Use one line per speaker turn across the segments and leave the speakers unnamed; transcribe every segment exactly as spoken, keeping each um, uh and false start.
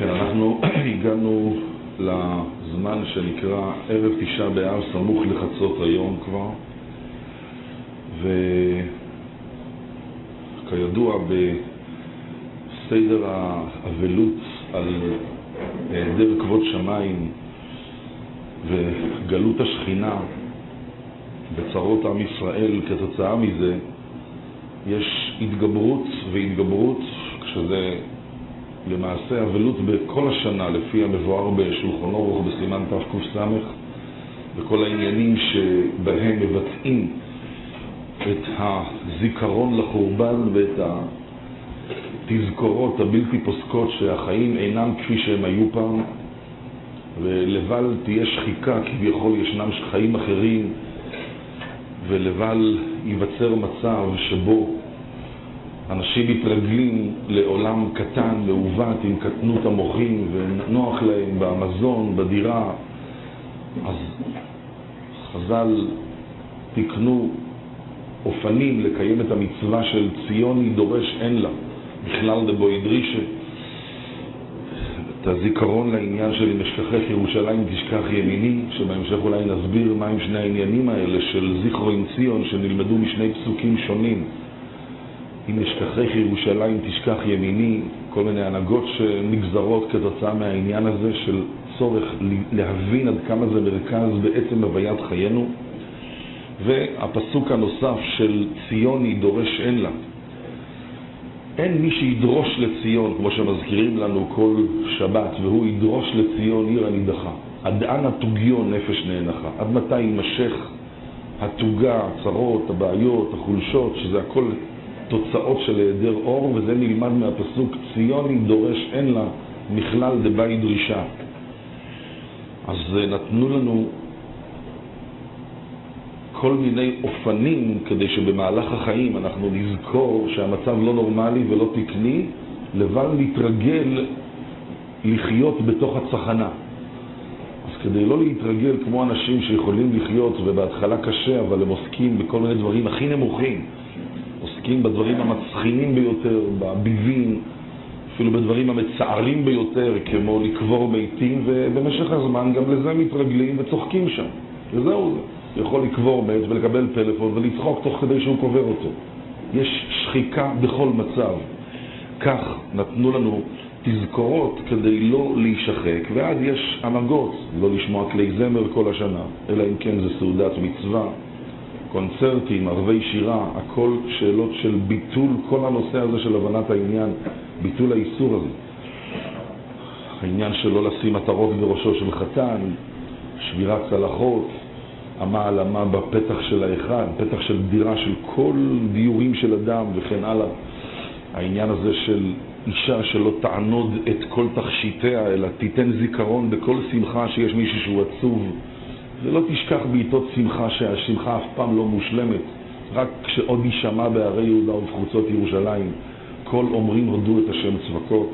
כן, אנחנו הגענו לזמן שנקרא ערב תשעה באב, סמוך לחצות היום כבר, וכידוע בסדר האבלות על היעדר כבוד שמיים וגלות השכינה בצרות עם ישראל, כתוצאה מזה יש התגברות והתגברות, כשזה למעשה אבלות בכל השנה לפי המבואר בשולחן אורוך בסימן תק"ס, וכל העניינים שבהם מבטאים את הזיכרון לחורבן ואת התזכורות הבלתי פוסקות שהחיים אינם כפי שהם היו פעם, ולבל תהיה שחיקה כביכול ישנם חיים אחרים, ולבל ייווצר מצב שבו אנשים מתרגלים לעולם קטן, מעוות, עם קטנות המוחים, ונוח להם במזון, בדירה. אז חז"ל תקנו אופנים לקיים את המצווה של ציוני דורש אין לה, בכלל דבוי דרישה. את הזיכרון לעניין של אם אשכחך ירושלים תשכח ימיני, שבהמשך אולי נסביר מהם שני העניינים האלה של זכרו עם ציון שנלמדו משני פסוקים שונים. אם אשכחך ירושלים תשכח ימיני, כל מיני הנהגות שנגזרות כתוצאה מהעניין הזה של צורך להבין עד כמה זה מרכז בעצם הוויית חיינו. והפסוק הנוסף של ציוני דורש אין לה. אין מי שידרוש לציון, כמו שמזכירים לנו כל שבת, והוא ידרוש לציון עיר הנידחה. עד אנה תוגיון נפש נאנחה. עד מתי יימשך התוגה, הצרות, הבעיות, החולשות, שזה הכל תוצאות של היעדר אור, וזה נלמד מהפסוק ציוני דורש אין לה מכלל דבאי דרישה. אז נתנו לנו כל מיני אופנים כדי שבמהלך החיים אנחנו נזכור שהמצב לא נורמלי ולא תקני, לבל נתרגל לחיות בתוך הצחנה. אז כדי לא להתרגל כמו אנשים שיכולים לחיות ובהתחלה קשה, אבל הם עוסקים בכל מיני דברים הכי נמוכים, עוסקים בדברים המצחינים ביותר, בביבים, אפילו בדברים המצערים ביותר, כמו לקבור ביתים, ובמשך הזמן גם לזה מתרגלים וצוחקים שם. וזהו זה. יכול לקבור בית ולקבל פלאפון ולצחוק תוך כדי שהוא קובר אותו. יש שחיקה בכל מצב. כך נתנו לנו תזכורות כדי לא להישחק, ועד יש הנהגות, לא לשמוע כלי זמר כל השנה, אלא אם כן זה סעודת מצווה, קונצרטים, ערבי שירה, הכל שאלות של ביטול כל הנושא הזה של הבנת העניין, ביטול האיסור הזה. העניין שלא לשים מטרות בראשו של חתן, שבירת צלחות, אמה על אמה בפתח של האחד, פתח של דירה של כל דיורים של אדם וכן הלאה. העניין הזה של אישה שלא תענוד את כל תכשיטיה, אלא תיתן זיכרון בכל שמחה שיש מישהו שהוא עצוב, ולא תשכח בעיתות שמחה שהשמחה אף פעם לא מושלמת, רק כשעוד יישמע בערי יהודה ובחוצות ירושלים כל אומרים הודו את השם צבקות.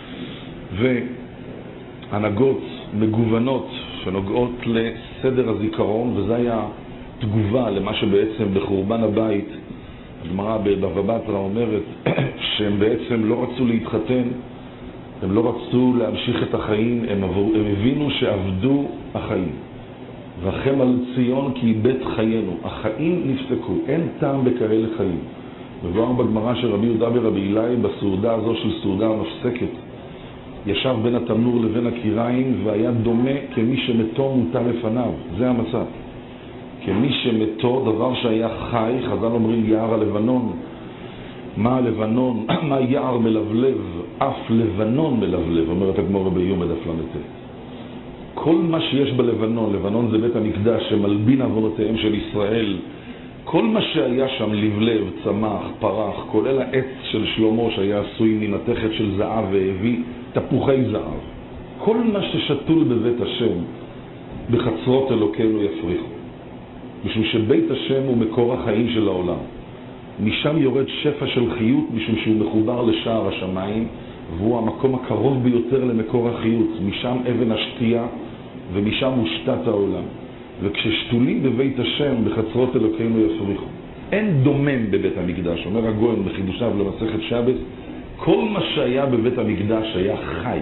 והנהגות מגוונות שנוגעות לסדר הזיכרון, וזה היה תגובה למה שבעצם בחורבן הבית הגמרא בבבא בתרא אומרת שהם בעצם לא רצו להתחתן, הם לא רצו להמשיך את החיים, הם, עבור, הם הבינו שעבדו החיים. וחם על ציון כי בית חיינו, החיים נפסקו, אין טעם בכאלה חיים. מבואר בגמרא של רבי יהודה ברבי אילאי בסעודה הזו של סעודה המפסקת, ישב בין התנור לבין הקיריים והיה דומה כמי שמתו מוטל לפניו. זה המצב. כמי שמתו, דבר שהיה חי, חז"ל אומרים יער הלבנון. מה הלבנון? מה יער מלבלב? אף לבנון מלבלב, אומרת הגמרא ביומא דף למ"ט. כל מה שיש בלבנון, לבנון זה בית המקדש שמלבין עוונותיהם של ישראל, כל מה שהיה שם לבלב, צמח, פרח, כולל העץ של שלמה שהיה עשוי ממתכת של זהב והביא תפוחי זהב, כל מה ששתול בבית השם בחצרות אלוקינו יפריחו, משום שבית השם הוא מקור החיים של העולם. משם יורד שפע של חיות, משום שהוא מחובר לשער השמיים, והוא המקום הקרוב ביותר למקור החיות. משם אבן השתייה ומשם מושתת העולם. וכששתולים בבית השם בחצרות אלוקינו יפריחו. אין דומם בבית המקדש, אומר הגויין בחידושיו למסכת שבת, כל מה שהיה בבית המקדש היה חי,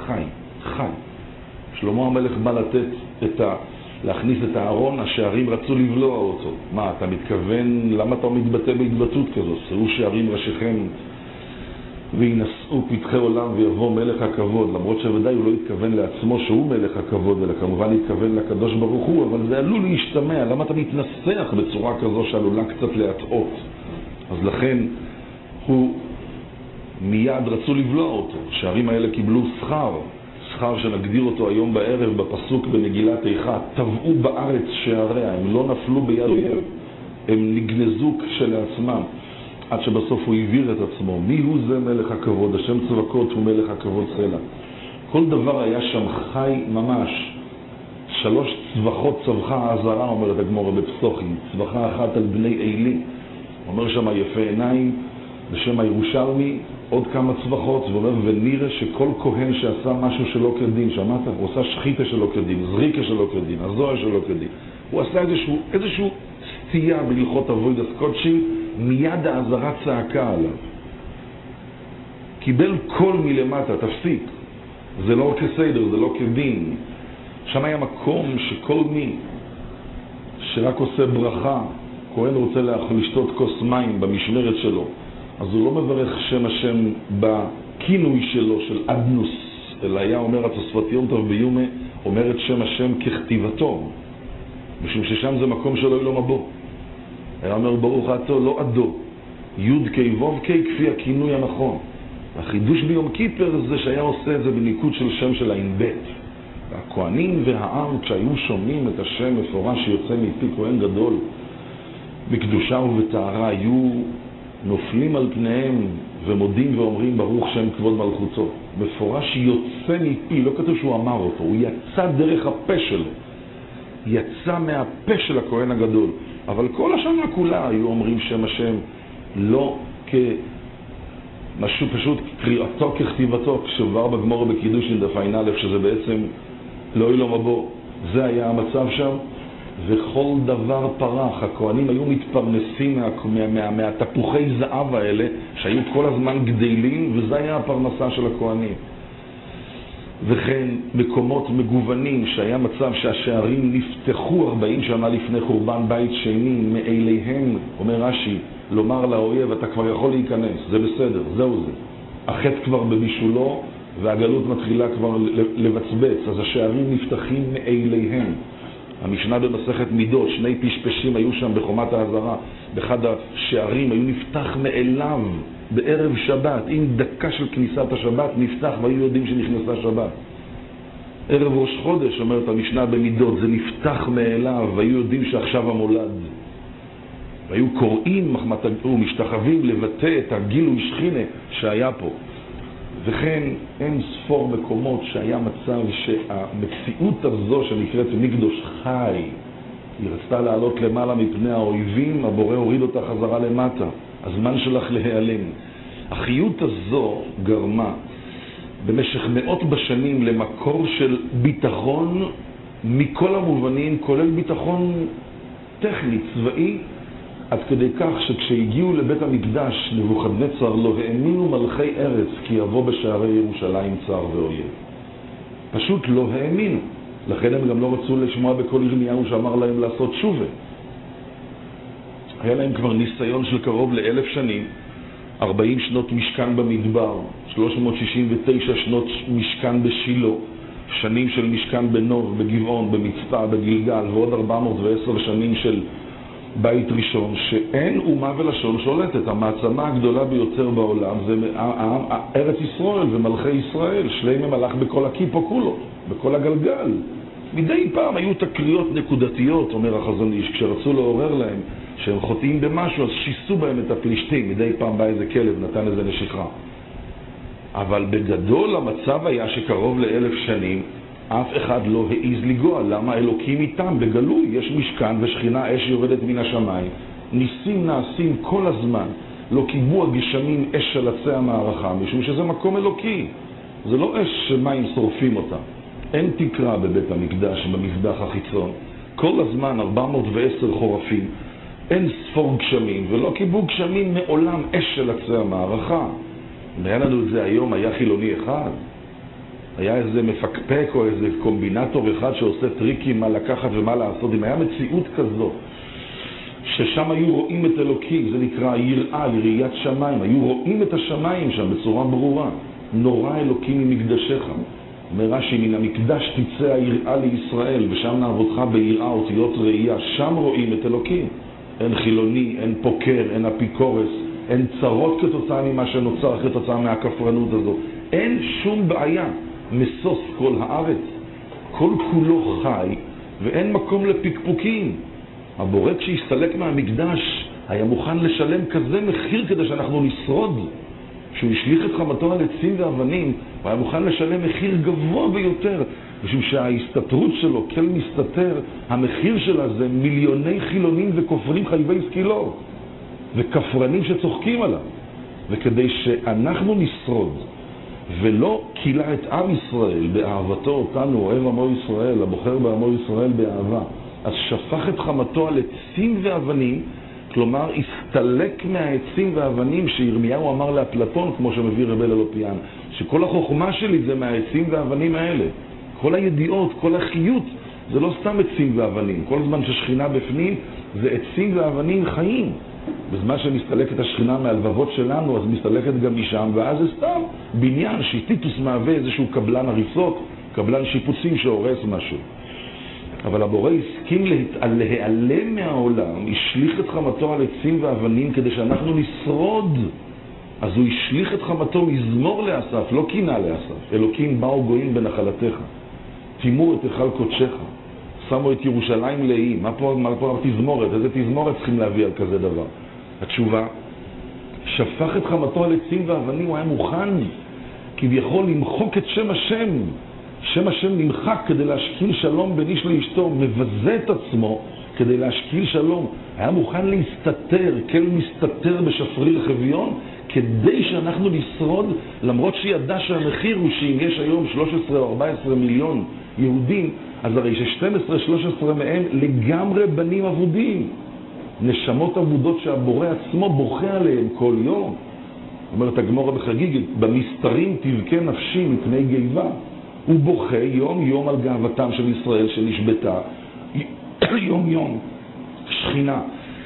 חי, חי. שלמה המלך בא לתת את ה... להכניס את הארון, השערים רצו לבלוע אותו. מה, אתה מתכוון, למה אתה מתבטא בהתבטאות כזו? שאו שערים ראשיכם וינשאו פתחי עולם ויבוא מלך הכבוד, למרות שוודאי הוא לא התכוון לעצמו שהוא מלך הכבוד, אלא כמובן התכוון לקדוש ברוך הוא, אבל זה עלול להשתמע. למה אתה מתנסח בצורה כזו שעלולה קצת להטעות? אז לכן הוא מיד רצו לבלוע אותו. השערים האלה קיבלו שכר, שכר שנגדיר אותו היום בערב בפסוק במגילת איכה, טבעו בארץ שעריה, הם לא נפלו ביד אויב, הם נגנזו כשלעצמם, עד שבסוף הוא העביר את עצמו. מי הוא זה מלך הכבוד? השם צבקות הוא מלך הכבוד סלע. כל דבר היה שם חי ממש. שלוש צווחות צווחה העזרה, אומרת הגמרא בפסוחים, צווחה אחת על בני עלי, אומר שם יפה עיניים, בשם הירושלמי, עוד כמה צווחות, ואומר, ונראה שכל כהן שעשה משהו שלא כדין, שמעת? הוא עשה שחיתה שלא כדין, זריקה שלא כדין, הזוהר שלא כדין. הוא עשה איזשהו, איזשהו סטייה בהלכות אבוידס קודשים, מיד העזרה צעקה עליו. קיבל קול מלמטה, תפסיק. זה לא כסדר, זה לא כדין. שם היה מקום שכל מי שרק עושה ברכה, כהן רוצה לשתות כוס מים במשמרת שלו, אז הוא לא מברך שם השם בכינוי שלו של אדנוס, אלא היה אומר התוספות יום טוב ביומה, אומר את שם השם ככתיבתו, משום ששם זה מקום שלא יהיה לו מבוא. היה אומר ברוך אתה לא אדו, יוד קי ווב קי כפי הכינוי הנכון. החידוש ביום כיפר זה שהיה עושה את זה בניקוד של שם של עין בית. והכהנים והעם כשהיו שומעים את השם מפורש שיוצא מפי כהן גדול בקדושה ובטהרה, היו נופלים על פניהם ומודים ואומרים ברוך שם כבוד מלכותו. מפורש יוצא מפי, לא כתוב שהוא אמר אותו, הוא יצא דרך הפה שלו, יצא מהפה של הכהן הגדול. אבל כל השנה כולה היו אומרים שם השם לא כמשהו פשוט קריאתו ככתיבתו, כשבר בגמור בקידוש דף עין א', שזה בעצם לא יהיה לו מבוא. זה היה המצב שם, וכל דבר פרח. הכהנים היו מתפרנסים מה, מה, מהתפוחי זהב האלה שהיו כל הזמן גדלים, וזה היה הפרנסה של הכהנים. וכן מקומות מגוונים שהיה מצב שהשערים נפתחו ארבעים שנה לפני חורבן בית שני מאליהם, אומר רש"י, לומר לאויב אתה כבר יכול להיכנס, זה בסדר, זהו זה. החטא כבר בבישולו והגלות מתחילה כבר לבצבץ, אז השערים נפתחים מאליהם. המשנה במסכת מידות, שני פשפשים היו שם בחומת העזרה, באחד השערים היו נפתח מאליו בערב שבת, עם דקה של כניסת השבת נפתח והיו יודעים שנכנסה שבת. ערב ראש חודש, אומרת המשנה במידות, זה נפתח מאליו והיו יודעים שעכשיו המולד. והיו קוראים ומשתחווים לבטא את הגילוי שכינה שהיה פה. וכן אין ספור מקומות שהיה מצב שהמציאות הזו שנקראת מקדוש חי, היא רצתה לעלות למעלה מפני האויבים, הבורא הוריד אותה חזרה למטה, הזמן שלך להיעלם. החיות הזו גרמה במשך מאות בשנים למקור של ביטחון מכל המובנים, כולל ביטחון טכני, צבאי, עד כדי כך שכשהגיעו לבית המקדש נבוכדנצר לא האמינו מלכי ארץ כי יבוא בשערי ירושלים צר ואויב. פשוט לא האמינו. לכן הם גם לא רצו לשמוע בכל ירמיהו שאמר להם לעשות שובה. היה להם כבר ניסיון של קרוב לאלף שנים, ארבעים שנות משכן במדבר, שלוש מאות שישים ותשע שנות משכן בשילה, שנים של משכן בנוב, בגבעון, במצפה, בגלגל, ועוד ארבע מאות ועשר שנים של בית ראשון, שאין אומה ולשון שולטת. המעצמה הגדולה ביותר בעולם זה ארץ ישראל ומלכי ישראל, שלהם הם הלך בכל הכיפו כולו, בכל הגלגל. מדי פעם היו תקריות נקודתיות, אומר החזון איש, כשרצו לעורר להם שהם חוטאים במשהו, אז שיסו בהם את הפלישתים, מדי פעם בא איזה כלב, נתן איזה נשיכה. אבל בגדול המצב היה שקרוב לאלף שנים, אף אחד לא העיז לגוע. למה? אלוקים איתם בגלוי, יש משכן ושכינה אש יורדת מן השמיים, ניסים נעשים כל הזמן, לא קיבו הגשמים אש של עצי המערכה, משום שזה מקום אלוקי, זה לא אש שמים שורפים אותה. אין תקרה בבית המקדש במזבח החיצון, כל הזמן ארבע מאות ועשר חורפים, אין ספור גשמים, ולא קיבו גשמים מעולם אש של עצי המערכה. והיה לנו את זה היום, היה חילוני אחד, היה איזה מפקפק או איזה קומבינטור אחד שעושה טריקים מה לקחת ומה לעשות. אם היה מציאות כזו, ששם היו רואים את אלוקים, זה נקרא יראה, יראיית שמיים, היו רואים את השמיים שם בצורה ברורה. נורא אלוקים ממקדשך. אומר רש"י, מן המקדש תצא היראה לישראל, ושם נעבודך ביראה, אותיות ראייה, שם רואים את אלוקים. אין חילוני, אין פוקר, אין אפיקורס, אין צרות כתוצאה ממה שנוצר כתוצאה מהכפרנות הזו. אין שום בעיה, מסוס כל הארץ, כל כולו חי, ואין מקום לפקפוקים. הבורא כשהסתלק מהמקדש היה מוכן לשלם כזה מחיר כדי שאנחנו נשרוד. כשהוא השליך את חמתו על עצים ואבנים, הוא היה מוכן לשלם מחיר גבוה ביותר, משום שההסתתרות שלו, כל מסתתר, המחיר שלה זה מיליוני חילונים וכופרים חייבי סקילו, וכפרנים שצוחקים עליו. וכדי שאנחנו נשרוד, ולא קילה את עם ישראל באהבתו אותנו, אוהב עמו ישראל, הבוחר בעמו ישראל באהבה, אז שפך את חמתו על עצים ואבנים, כלומר, הסתלק מהעצים והאבנים שירמיהו אמר לאפלטון, כמו שמביא רבי אלופיאן, שכל החוכמה שלי זה מהעצים והאבנים האלה. כל הידיעות, כל החיות, זה לא סתם עצים ואבנים. כל זמן ששכינה בפנים, זה עצים ואבנים חיים. בזמן שמסתלקת השכינה מהלבבות שלנו, אז מסתלקת גם משם, ואז זה סתם בניין שטיטוס מהווה איזשהו קבלן הריסות, קבלן שיפוצים שהורס משהו. אבל הבורא הסכים להיעלם מהעולם, השליך את חמתו על עצים ואבנים כדי שאנחנו נשרוד. אז הוא השליך את חמתו מזמור לאסף, לא קינה לאסף. אלוקים באו גויים בנחלתך, תימו את היכל קודשך, שמו את ירושלים לאי. מה פה, מה פה תזמורת? איזה תזמורת צריכים להביא על כזה דבר? התשובה, שפך את חמתו על עצים ואבנים, הוא היה מוכן כביכול למחוק את שם השם. שם השם נמחק כדי להשכיל שלום בין איש לאשתו, מבזה את עצמו כדי להשכיל שלום. היה מוכן להסתתר, כל מסתתר בשפריר חביון, כדי שאנחנו נשרוד, למרות שידע שהמחיר הוא שאם יש היום שלוש עשרה או ארבע עשרה מיליון יהודים, אז הרי ש-שתים עשרה שלוש עשרה מהם לגמרי בנים אבודים, נשמות אבודות שהבורא עצמו בוכה עליהם כל יום. אומרת הגמרא בחגיגית, במסתרים תבכה נפשי מפני גיבה. הוא בוכה יום יום על גאוותם של ישראל שנשבתה, יום יום שכינה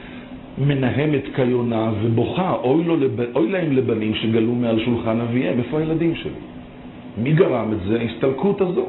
מנהמת כיונה ובוכה, אוי, לו לב... אוי להם לבנים שגלו מעל שולחן אביהם. איפה הילדים שלי? מי גרם את זה? ההסתלקות הזו.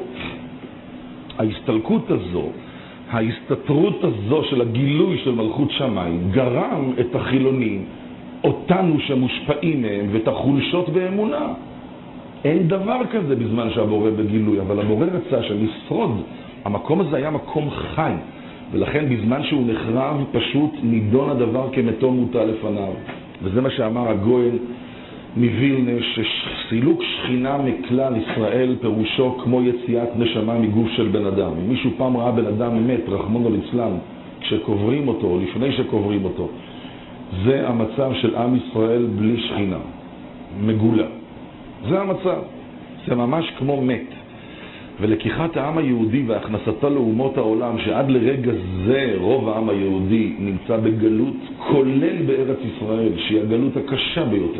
ההסתלקות הזו, ההסתתרות הזו של הגילוי של מלכות שמיים, גרם את החילונים, אותנו שמושפעים מהם, ואת החולשות באמונה. אין דבר כזה בזמן שהבורא בגילוי, אבל הבורא רצה שנשרוד. המקום הזה היה מקום חי, ולכן בזמן שהוא נחרב פשוט נידון הדבר כמתו מוטה לפניו. וזה מה שאמר הגויין מווילנה, שסילוק שכינה מכלל ישראל פירושו כמו יציאת נשמה מגוף של בן אדם. אם מישהו פעם ראה בן אדם מת, רחמנא ליצלן, כשקוברים אותו או לפני שקוברים אותו, זה המצב של עם ישראל בלי שכינה, מגולה. זה המצב, זה ממש כמו מת. ולקיחת העם היהודי והכנסתו לאומות העולם, שעד לרגע זה רוב העם היהודי נמצא בגלות, כולל בארץ ישראל, שהיא הגלות הקשה ביותר.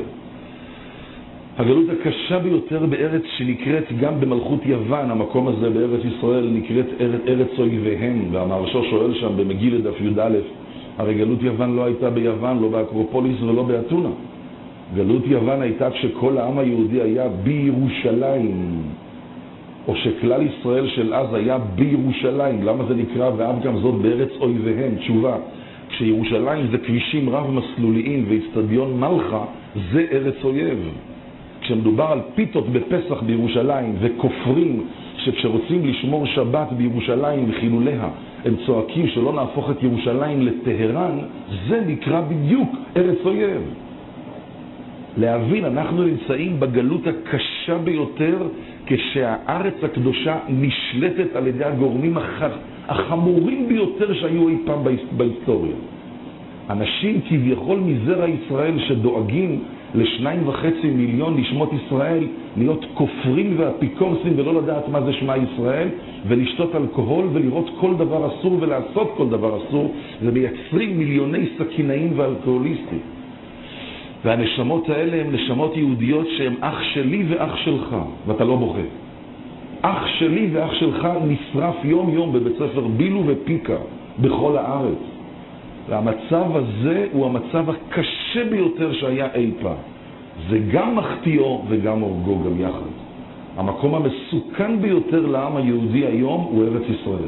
הגלות הקשה ביותר בארץ שנקראת גם במלכות יוון, המקום הזה בארץ ישראל נקראת ארץ, ארץ אויביהם, והמהרש"א שואל שם במגילה דף י"א, הרי גלות יוון לא הייתה ביוון, לא באקרופוליס ולא באתונה. גלות יוון הייתה כשכל העם היהודי היה בירושלים, או שכלל ישראל של אז היה בירושלים. למה זה נקרא ואף גם זאת בארץ אויביהם? תשובה, כשירושלים זה כבישים רב מסלוליים ואצטדיון מלכה, זה ארץ אויב. כשמדובר על פיתות בפסח בירושלים וכופרים שכשרוצים לשמור שבת בירושלים וחילוליה הם צועקים שלא נהפוך את ירושלים לטהרן, זה נקרא בדיוק ארץ אויב. להבין, אנחנו נמצאים בגלות הקשה ביותר כשהארץ הקדושה נשלטת על ידי הגורמים החמורים ביותר שהיו אי פעם בהיסטוריה. אנשים כביכול מזרע ישראל שדואגים לשניים וחצי מיליון נשמות ישראל להיות כופרים ואפיקורסים ולא לדעת מה זה שמה ישראל ולשתות אלכוהול ולראות כל דבר אסור ולעשות כל דבר אסור, ומייצרים מיליוני סכינאים ואלכוהוליסטים. והנשמות האלה הן נשמות יהודיות שהן אח שלי ואח שלך, ואתה לא בוכה. אח שלי ואח שלך נשרף יום יום בבית ספר בילו ופיקה בכל הארץ. והמצב הזה הוא המצב הקשה ביותר שהיה אי פעם. זה גם מחטיאו וגם הורגו גם יחד. המקום המסוכן ביותר לעם היהודי היום הוא ארץ ישראל.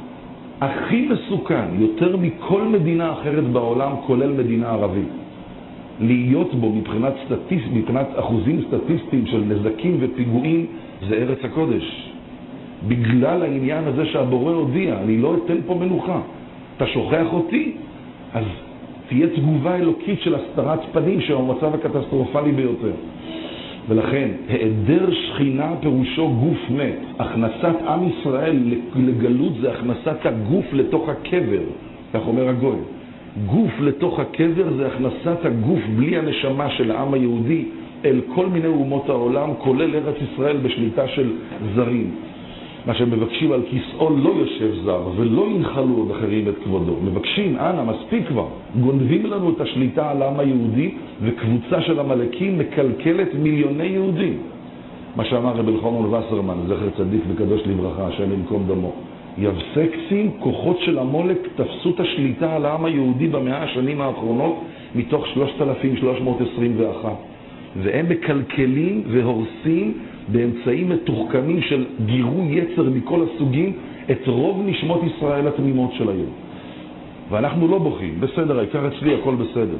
הכי מסוכן, יותר מכל מדינה אחרת בעולם, כולל מדינה ערבית. להיות בו מבחינת, סטטיס, מבחינת אחוזים סטטיסטיים של נזקים ופיגועים, זה ארץ הקודש. בגלל העניין הזה שהבורא הודיע, אני לא אתן פה מנוחה. אתה שוכח אותי, אז תהיה תגובה אלוקית של הסתרת פנים, שהוא המצב הקטסטרופלי ביותר. ולכן, היעדר שכינה פירושו גוף מת. הכנסת עם ישראל לגלות זה הכנסת הגוף לתוך הקבר, כך אומר הגוי. גוף לתוך הקבר זה הכנסת הגוף בלי הנשמה של העם היהודי אל כל מיני אומות העולם, כולל ארץ ישראל בשליטה של זרים. מה שהם מבקשים על כיסאו לא יושב זר ולא ינחלו עוד אחרים את כבודו. מבקשים, אנא, מספיק כבר. גונבים לנו את השליטה על העם היהודי, וקבוצה של המלאקים מקלקלת מיליוני יהודים. מה שאמר רב אלחנן וסרמן, זכר צדיק וקדוש לברכה, השם ינקום דמו. יבסקצים, כוחות של המולק, תפסו את השליטה על העם היהודי במאה השנים האחרונות מתוך שלושת אלפים שלוש מאות עשרים ואחת. והם מקלקלים והורסים באמצעים מתוחכמים של גירוי יצר מכל הסוגים את רוב נשמות ישראל התמימות של היום. ואנחנו לא בוכים, בסדר, העיקר אצלי הכל בסדר.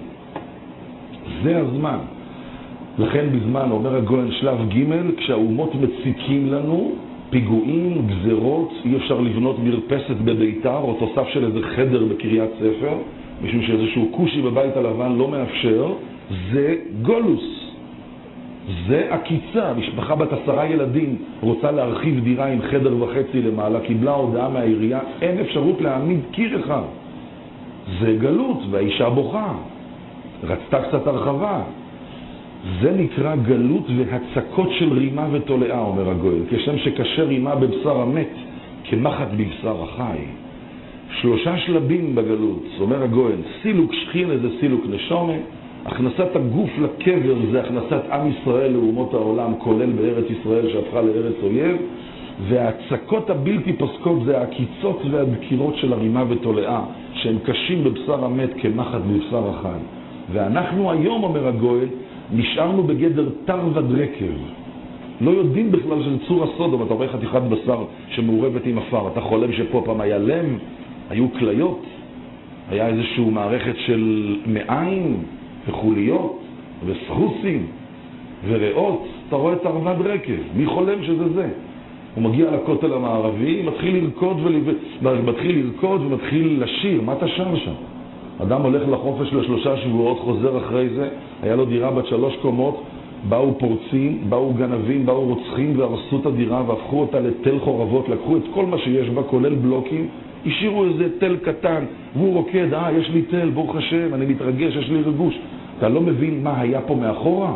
זה הזמן. לכן בזמן, אומר הגויין שלב ג', כשהאומות מציקים לנו, פיגועים, גזרות, אי אפשר לבנות מרפסת בביתר או תוסף של איזה חדר בקריית ספר, משום שאיזשהו קושי בבית הלבן לא מאפשר, זה גולוס. זה הקיצה. משפחה בת עשרה ילדים רוצה להרחיב דירה עם חדר וחצי למעלה, קיבלה הודעה מהעירייה, אין אפשרות להעמיד קיר אחד. זה גלות, והאישה בוכה. רצתה קצת הרחבה. זה נקרא גלות והצקות של רימה ותולעה, אומר הגויין. כשם שקשה רימה בבשר המת, כמחט בבשר החי. שלושה שלבים בגלות, אומר הגויין. סילוק שכין זה סילוק נשומה. הכנסת הגוף לקבר זה הכנסת עם ישראל לאומות העולם, כולל בארץ ישראל שהפכה לארץ אויב. והצקות הבלתי פוסקות זה הקיצות והדקירות של הרימה ותולעה, שהם קשים בבשר המת כמחט בבשר החי. ואנחנו היום, אומר הגויין, נשארנו בגדר תרווד רקב. לא יודעים בכלל שזה צור הסוד, אבל אתה רואה חתיכת בשר שמעורבת עם אפר. אתה חולם שפה פעם היה לם, היו כליות, היה איזושהי מערכת של מעיים וחוליות וסחוסים וריאות. אתה רואה תרווד רקב. מי חולם שזה זה? הוא מגיע לכותל המערבי, מתחיל לרקוד, ומתחיל לרקוד ומתחיל לשיר. מה אתה שר שם? אדם הולך לחופש לשלושה שבועות, חוזר אחרי זה, היה לו דירה בת שלוש קומות, באו פורצים, באו גנבים, באו רוצחים והרסו את הדירה והפכו אותה לתל חורבות, לקחו את כל מה שיש בה, כולל בלוקים, השאירו איזה תל קטן, והוא רוקד, אה, יש לי תל, ברוך השם, אני מתרגש, יש לי רגוש. אתה לא מבין מה היה פה מאחורה?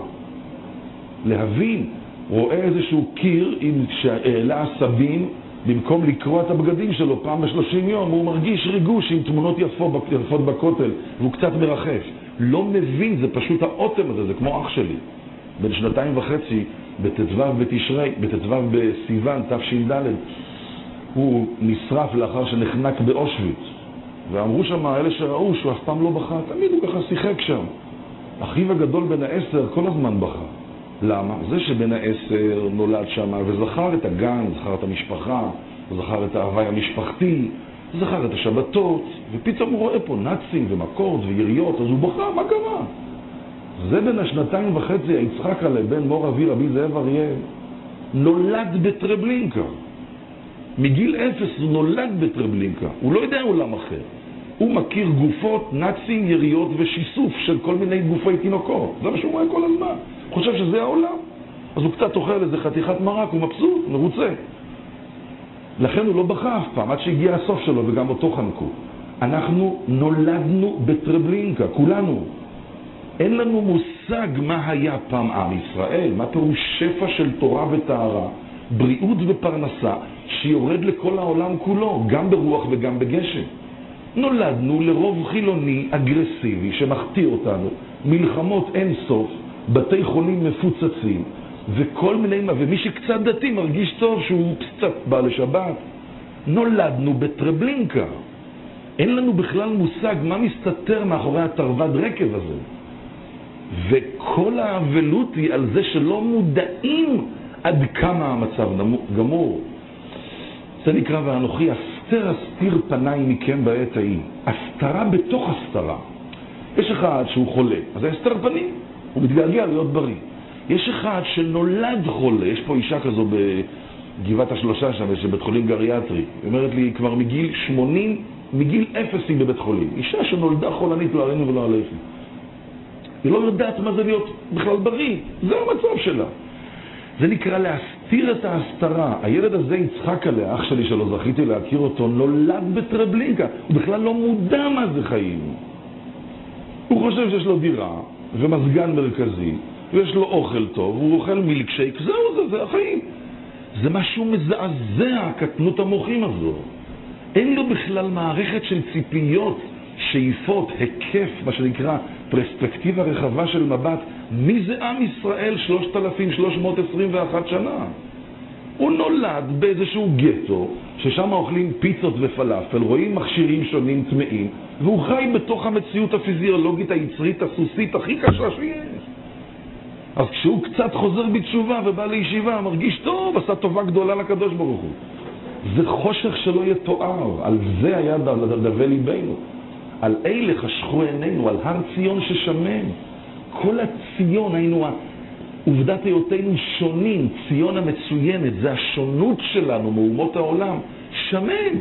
להבין, רואה איזשהו קיר עם שהעלה עשבים, במקום לקרוא את הבגדים שלו פעם בשלושים יום, הוא מרגיש ריגוש עם תמונות יפות, יפות בכותל, והוא קצת מרחף. לא מבין, זה פשוט האוטם הזה, זה כמו אח שלי. בין שנתיים וחצי, בתתוו בתשרי, בתתוו בסיוון, תש"ד, הוא נשרף לאחר שנחנק באושוויץ. ואמרו שם, אלה שראו שהוא אף פעם לא בכה, תמיד הוא ככה שיחק שם. אחיו הגדול בן העשר כל הזמן בכה. למה? זה שבן העשר נולד שם וזכר את הגן, זכר את המשפחה, זכר את ההוואי המשפחתי, זכר את השבתות, ופתאום הוא רואה פה נאצים ומכות ויריות, אז הוא בכה, מה קרה? זה בן השנתיים וחצי, היצחק עלי, בן מור אבי רבי זאב אריה, נולד בטרבלינקה. מגיל אפס הוא נולד בטרבלינקה, הוא לא יודע עולם אחר. הוא מכיר גופות, נאצים, יריות ושיסוף של כל מיני גופי תינוקות. זה מה שהוא רואה כל הזמן. הוא חושב שזה העולם. אז הוא קצת אוכל איזה חתיכת מרק, הוא מבסוט, מרוצה. לכן הוא לא בכה אף פעם, עד שהגיע הסוף שלו וגם אותו חנקו. אנחנו נולדנו בטרבלינקה, כולנו. אין לנו מושג מה היה פעם עם ישראל, מה פירוש שפע של תורה וטהרה, בריאות ופרנסה, שיורד לכל העולם כולו, גם ברוח וגם בגשם. נולדנו לרוב חילוני אגרסיבי שמחטיא אותנו, מלחמות אין סוף, בתי חולים מפוצצים, וכל מיני, ומי שקצת דתי מרגיש טוב שהוא קצת בא לשבת. נולדנו בטרבלינקה. אין לנו בכלל מושג מה מסתתר מאחורי התרווד רקב הזה. וכל האבלות היא על זה שלא מודעים עד כמה המצב גמור. זה נקרא ואנוכי אסתר אסתיר פניי מכם בעת ההיא. הסתרה בתוך הסתרה. יש אחד שהוא חולה, אז זה הסתר פנים, הוא מתגעגע להיות בריא. יש אחד שנולד חולה, יש פה אישה כזו בגבעת השלושה שם, יש בית חולים גריאטרי. היא אומרת לי, כבר מגיל שמונים, מגיל אפס היא בבית חולים. אישה שנולדה חולנית לא עלינו ולא עליכם. היא לא יודעת מה זה להיות בכלל בריא, זה המצב שלה. זה נקרא להסתיר את ההסתרה. הילד הזה יצחק עליה, אח שלי שלא זכיתי להכיר אותו, נולד בטרבלינקה. הוא בכלל לא מודע מה זה חיים. הוא חושב שיש לו דירה ומסגן מרכזי, ויש לו אוכל טוב, הוא אוכל מילקשייק, זהו זה, זה החיים. זה משהו מזעזע, הקטנות המוחים הזו. אין לו בכלל מערכת של ציפיות, שאיפות, היקף, מה שנקרא פרספקטיבה רחבה של מבט. מי זה עם ישראל שלושת אלפים שלוש מאות עשרים ואחת שנה? הוא נולד באיזשהו גטו, ששם אוכלים פיצות ופלאפל, רואים מכשירים שונים טמאים, והוא חי בתוך המציאות הפיזיולוגית היצרית הסוסית הכי קשה שיש. אז כשהוא קצת חוזר בתשובה ובא לישיבה, מרגיש טוב, עשה טובה גדולה לקדוש ברוך הוא. זה חושך שלא יתואר, על זה היה דווה ליבנו. על אלה חשכו עינינו, על הר ציון ששמם. כל הציון היינו, עובדת היותנו שונים, ציון המצוינת, זה השונות שלנו מאומות העולם, שמן.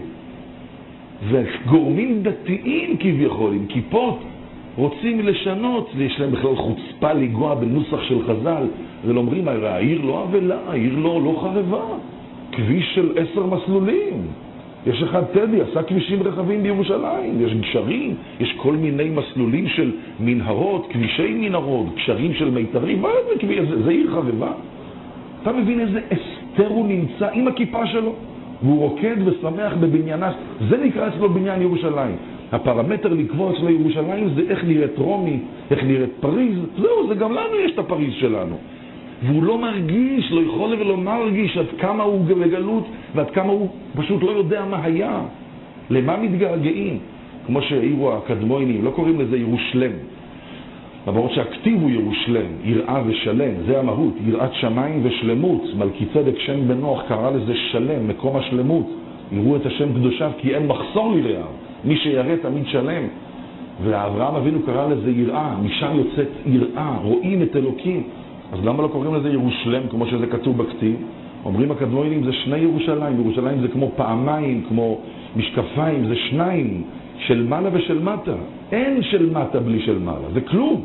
וגורמים דתיים כביכול, עם כיפות, רוצים לשנות, ויש להם בכלל חוצפה לגוע בנוסח של חז"ל, ולאומרים, העיר לא אבלה, העיר לא, לא חרבה, כביש של עשר מסלולים. יש אחד טדי, עשה כבישים רחבים בירושלים, יש גשרים, יש כל מיני מסלולים של מנהרות, כבישי מנהרות, גשרים של מיתרים, מה זה, זה, זה עיר חבבה? אתה מבין איזה אסתר הוא נמצא עם הכיפה שלו, והוא רוקד ושמח בבניינה, זה נקרא אצלו בניין ירושלים. הפרמטר לקבוע אצלו ירושלים זה איך נראית רומי, איך נראית פריז, זהו, זה גם לנו יש את הפריז שלנו. והוא לא מרגיש, לא יכול ולא מרגיש עד כמה הוא בגלות ועד כמה הוא פשוט לא יודע מה היה. למה מתגעגעים? כמו שהעירו הקדמונים, לא קוראים לזה ירושלם. למרות שהכתיב הוא ירושלם, יראה ושלם, זה המהות, יראת שמיים ושלמות. מלכי צדק שם בנוח קרא לזה שלם, מקום השלמות. יראו את השם קדושיו כי אין מחסור ליראה. מי שירא תמיד שלם. ואברהם אבינו קרא לזה יראה, משם יוצאת יראה, רואים את אלוקים. אז למה לא קוראים לזה ירושלם כמו שזה כתוב בכתיב? אומרים הקדמונים זה שני ירושלים, ירושלים זה כמו פעמיים, כמו משקפיים, זה שניים, של מעלה ושל מטה. אין של מטה בלי של מעלה, זה כלום.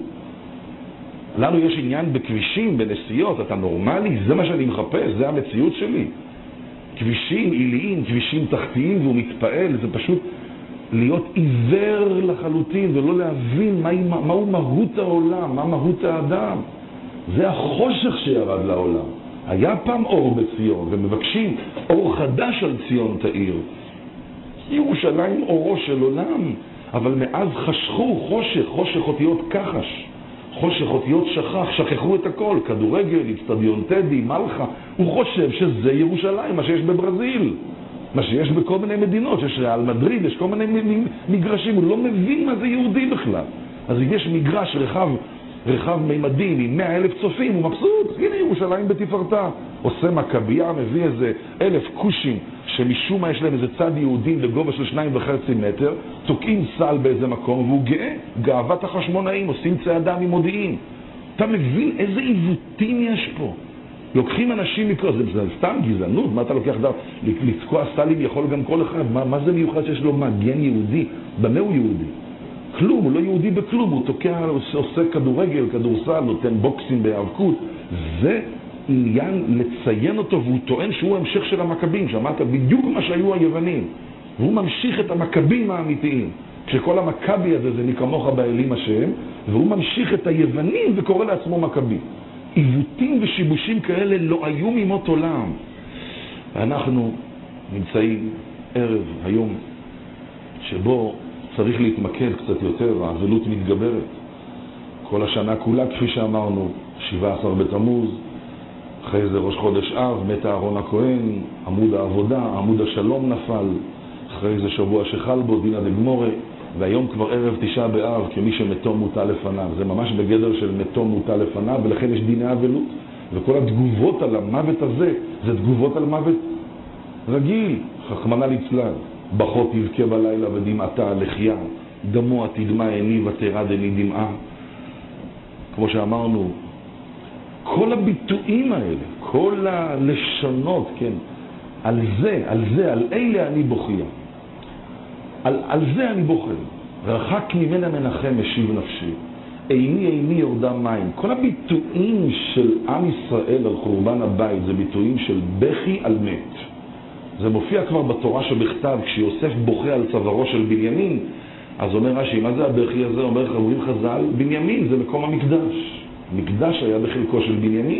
לנו יש עניין בכבישים, בנסיעות, אתה נורמלי, זה מה שאני מחפש, זה המציאות שלי. כבישים עיליים, כבישים תחתיים, והוא מתפעל, זה פשוט להיות עיוור לחלוטין ולא להבין מהו, מהו מהות העולם, מה מהות האדם. זה החושך שירד לעולם. היה פעם אור בציון, ומבקשים אור חדש על ציון תאיר. ירושלים אורו של עולם, אבל מאז חשכו חושך, חושך אותיות כחש, חושך אותיות שכח, שכחו את הכל, כדורגל, אצטדיון טדי, מלכה. הוא חושב שזה ירושלים, מה שיש בברזיל, מה שיש בכל מיני מדינות, יש ריאל מדריד, יש כל מיני מגרשים, הוא לא מבין מה זה יהודי בכלל. אז אם יש מגרש רחב, רחב מימדים עם מאה אלף צופים, הוא מבסוט, הנה ירושלים בתפארתה. עושה מכבייה, מביא איזה אלף קושים שמשום מה יש להם איזה צד יהודים לגובה של שניים וחצי מטר, תוקעים סל באיזה מקום והוא גאה, גאוות החשמונאים, עושים צעדה ממודיעין. אתה מבין איזה עיוותים יש פה? לוקחים אנשים מכל, זה, זה סתם גזענות, מה אתה לוקח דבר? לתקוע סלים יכול גם כל אחד, מה, מה זה מיוחד שיש לו מגן יהודי? במה הוא יהודי? כלום, הוא לא יהודי בכלום, הוא תוקע, עושה כדורגל, כדורסל, נותן בוקסים בהיאבקות. זה עניין לציין אותו, והוא טוען שהוא המשך של המכבים, שמעת בדיוק מה שהיו היוונים. והוא ממשיך את המכבים האמיתיים. כשכל המכבי הזה זה מכמוך באלים השם, והוא ממשיך את היוונים וקורא לעצמו מכבי. עיוותים ושיבושים כאלה לא היו ממות עולם. ואנחנו נמצאים ערב היום שבו צריך להתמקד קצת יותר, האבלות מתגברת. כל השנה כולה, כפי שאמרנו, שבעה עשר בתמוז, אחרי זה ראש חודש אב, מת אהרון הכהן, עמוד העבודה, עמוד השלום נפל, אחרי זה שבוע שחל בו, דינא דגמורה, והיום כבר ערב תשעה באב, כמי שמתו מוטל לפניו. זה ממש בגדר של מתו מוטל לפניו, ולכן יש דיני אבלות. וכל התגובות על המוות הזה, זה תגובות על מוות רגיל, חכמנא ליצלן. בכות יבכה בלילה ודמעתה לחיה, דמו תדמע עיני ותרד עיני דמעה. כמו שאמרנו, כל הביטויים האלה, כל הלשונות, כן, על זה, על זה, על אלה אני בוכייה. על, על זה אני בוכה. רחק ממנה מנחם משיב נפשי. איני איני יורדה מים. כל הביטויים של עם ישראל על חורבן הבית זה ביטויים של בכי על מת. זה מופיע כבר בתורה שבכתב, כשיוסף בוכה על צווארו של בנימין, אז אומר רש"י, מה זה הבכי הזה? אומר חברים חז"ל, בנימין זה מקום המקדש. מקדש היה בחלקו של בנימין.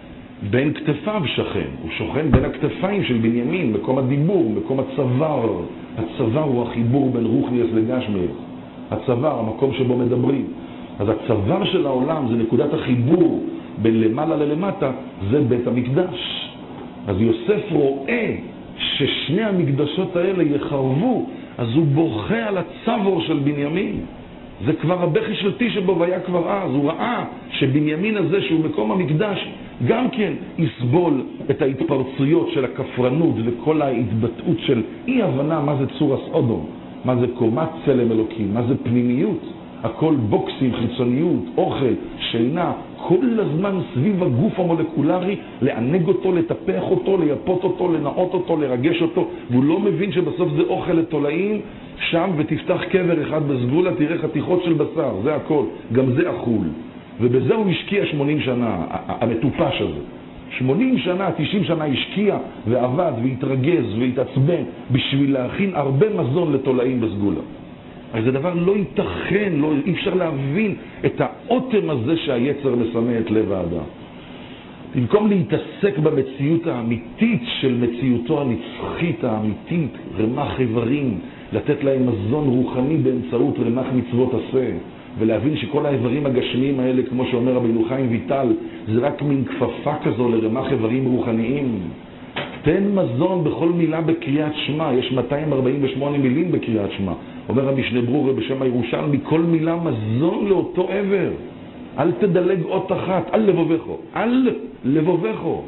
בין כתפיו שכן, הוא שוכן בין הכתפיים של בנימין, מקום הדיבור, מקום הצוואר. הצוואר הוא החיבור בין רוחניאס לגשמיאס. הצוואר, המקום שבו מדברים. אז הצוואר של העולם זה נקודת החיבור בין למעלה ללמטה, זה בית המקדש. אז יוסף רואה ששני המקדשות האלה יחרבו, אז הוא בוכה על הצוואר של בנימין. זה כבר הבכי של תשעה והיה כבר אז. הוא ראה שבנימין הזה שהוא מקום המקדש גם כן יסבול את ההתפרצויות של הכפרנות וכל ההתבטאות של אי הבנה מה זה צור הסודום, מה זה קומת צלם אלוקים, מה זה פנימיות. הכל בוקסים, חיצוניות, אוכל, שינה, כל הזמן סביב הגוף המולקולרי, לענג אותו, לטפח אותו, לייפות אותו, לנאות אותו, לרגש אותו, והוא לא מבין שבסוף זה אוכל לתולעים, שם ותפתח קבר אחד בסגולה, תראה חתיכות של בשר, זה הכל, גם זה אכול. ובזה הוא השקיע שמונים שנה, המטופש הזה. שמונים שנה, תשעים שנה השקיע ועבד והתרגז והתעצבן בשביל להכין הרבה מזון לתולעים בסגולה. אז זה דבר לא ייתכן, לא, אי אפשר להבין את האוטם הזה שהיצר מסמא את לב האדם. במקום להתעסק במציאות האמיתית של מציאותו הנצחית האמיתית, רמ"ח איברים, לתת להם מזון רוחני באמצעות רמ"ח מצוות עשה, ולהבין שכל האיברים הגשמיים האלה, כמו שאומר רבינו חיים ויטל, זה רק מין כפפה כזו לרמ"ח איברים רוחניים. תן מזון בכל מילה בקריאת שמע, יש מאתיים ארבעים ושמונה מילים בקריאת שמע. אומר המשנה ברורה בשם הירושלמי, כל מילה מזון לאותו עבר. אל תדלג אות אחת, אל לבובכו, אל לבובכו.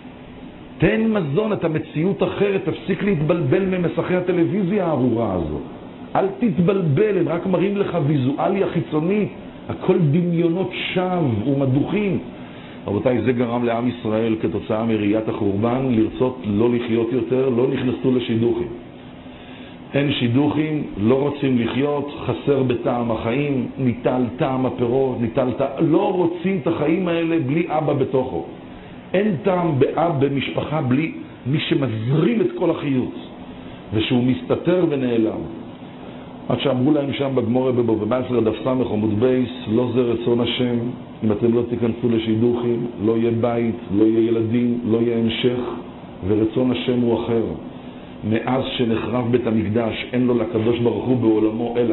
תן מזון, את המציאות אחרת, תפסיק להתבלבל ממסכי הטלוויזיה הארורה הזו. אל תתבלבל, הם רק מראים לך ויזואליה חיצונית, הכל דמיונות שווא ומדוכים. רבותיי, זה גרם לעם ישראל כתוצאה מראיית החורבן לרצות לא לחיות יותר, לא נכנסו לשידוכים. אין שידוכים, לא רוצים לחיות, חסר בטעם החיים, ניטל טעם הפירות, ניטל טעם, לא רוצים את החיים האלה בלי אבא בתוכו. אין טעם באב במשפחה בלי מי שמזרים את כל החיות, ושהוא מסתתר ונעלם. עד שאמרו להם שם בגמורה בבבא בתרא דף סמך עמוד בייס, לא זה רצון השם, אם אתם לא תיכנסו לשידוכים, לא יהיה בית, לא יהיה ילדים, לא יהיה המשך, ורצון השם הוא אחר. מאז שנחרב בית המקדש, אין לו לקדוש ברוך הוא בעולמו אלא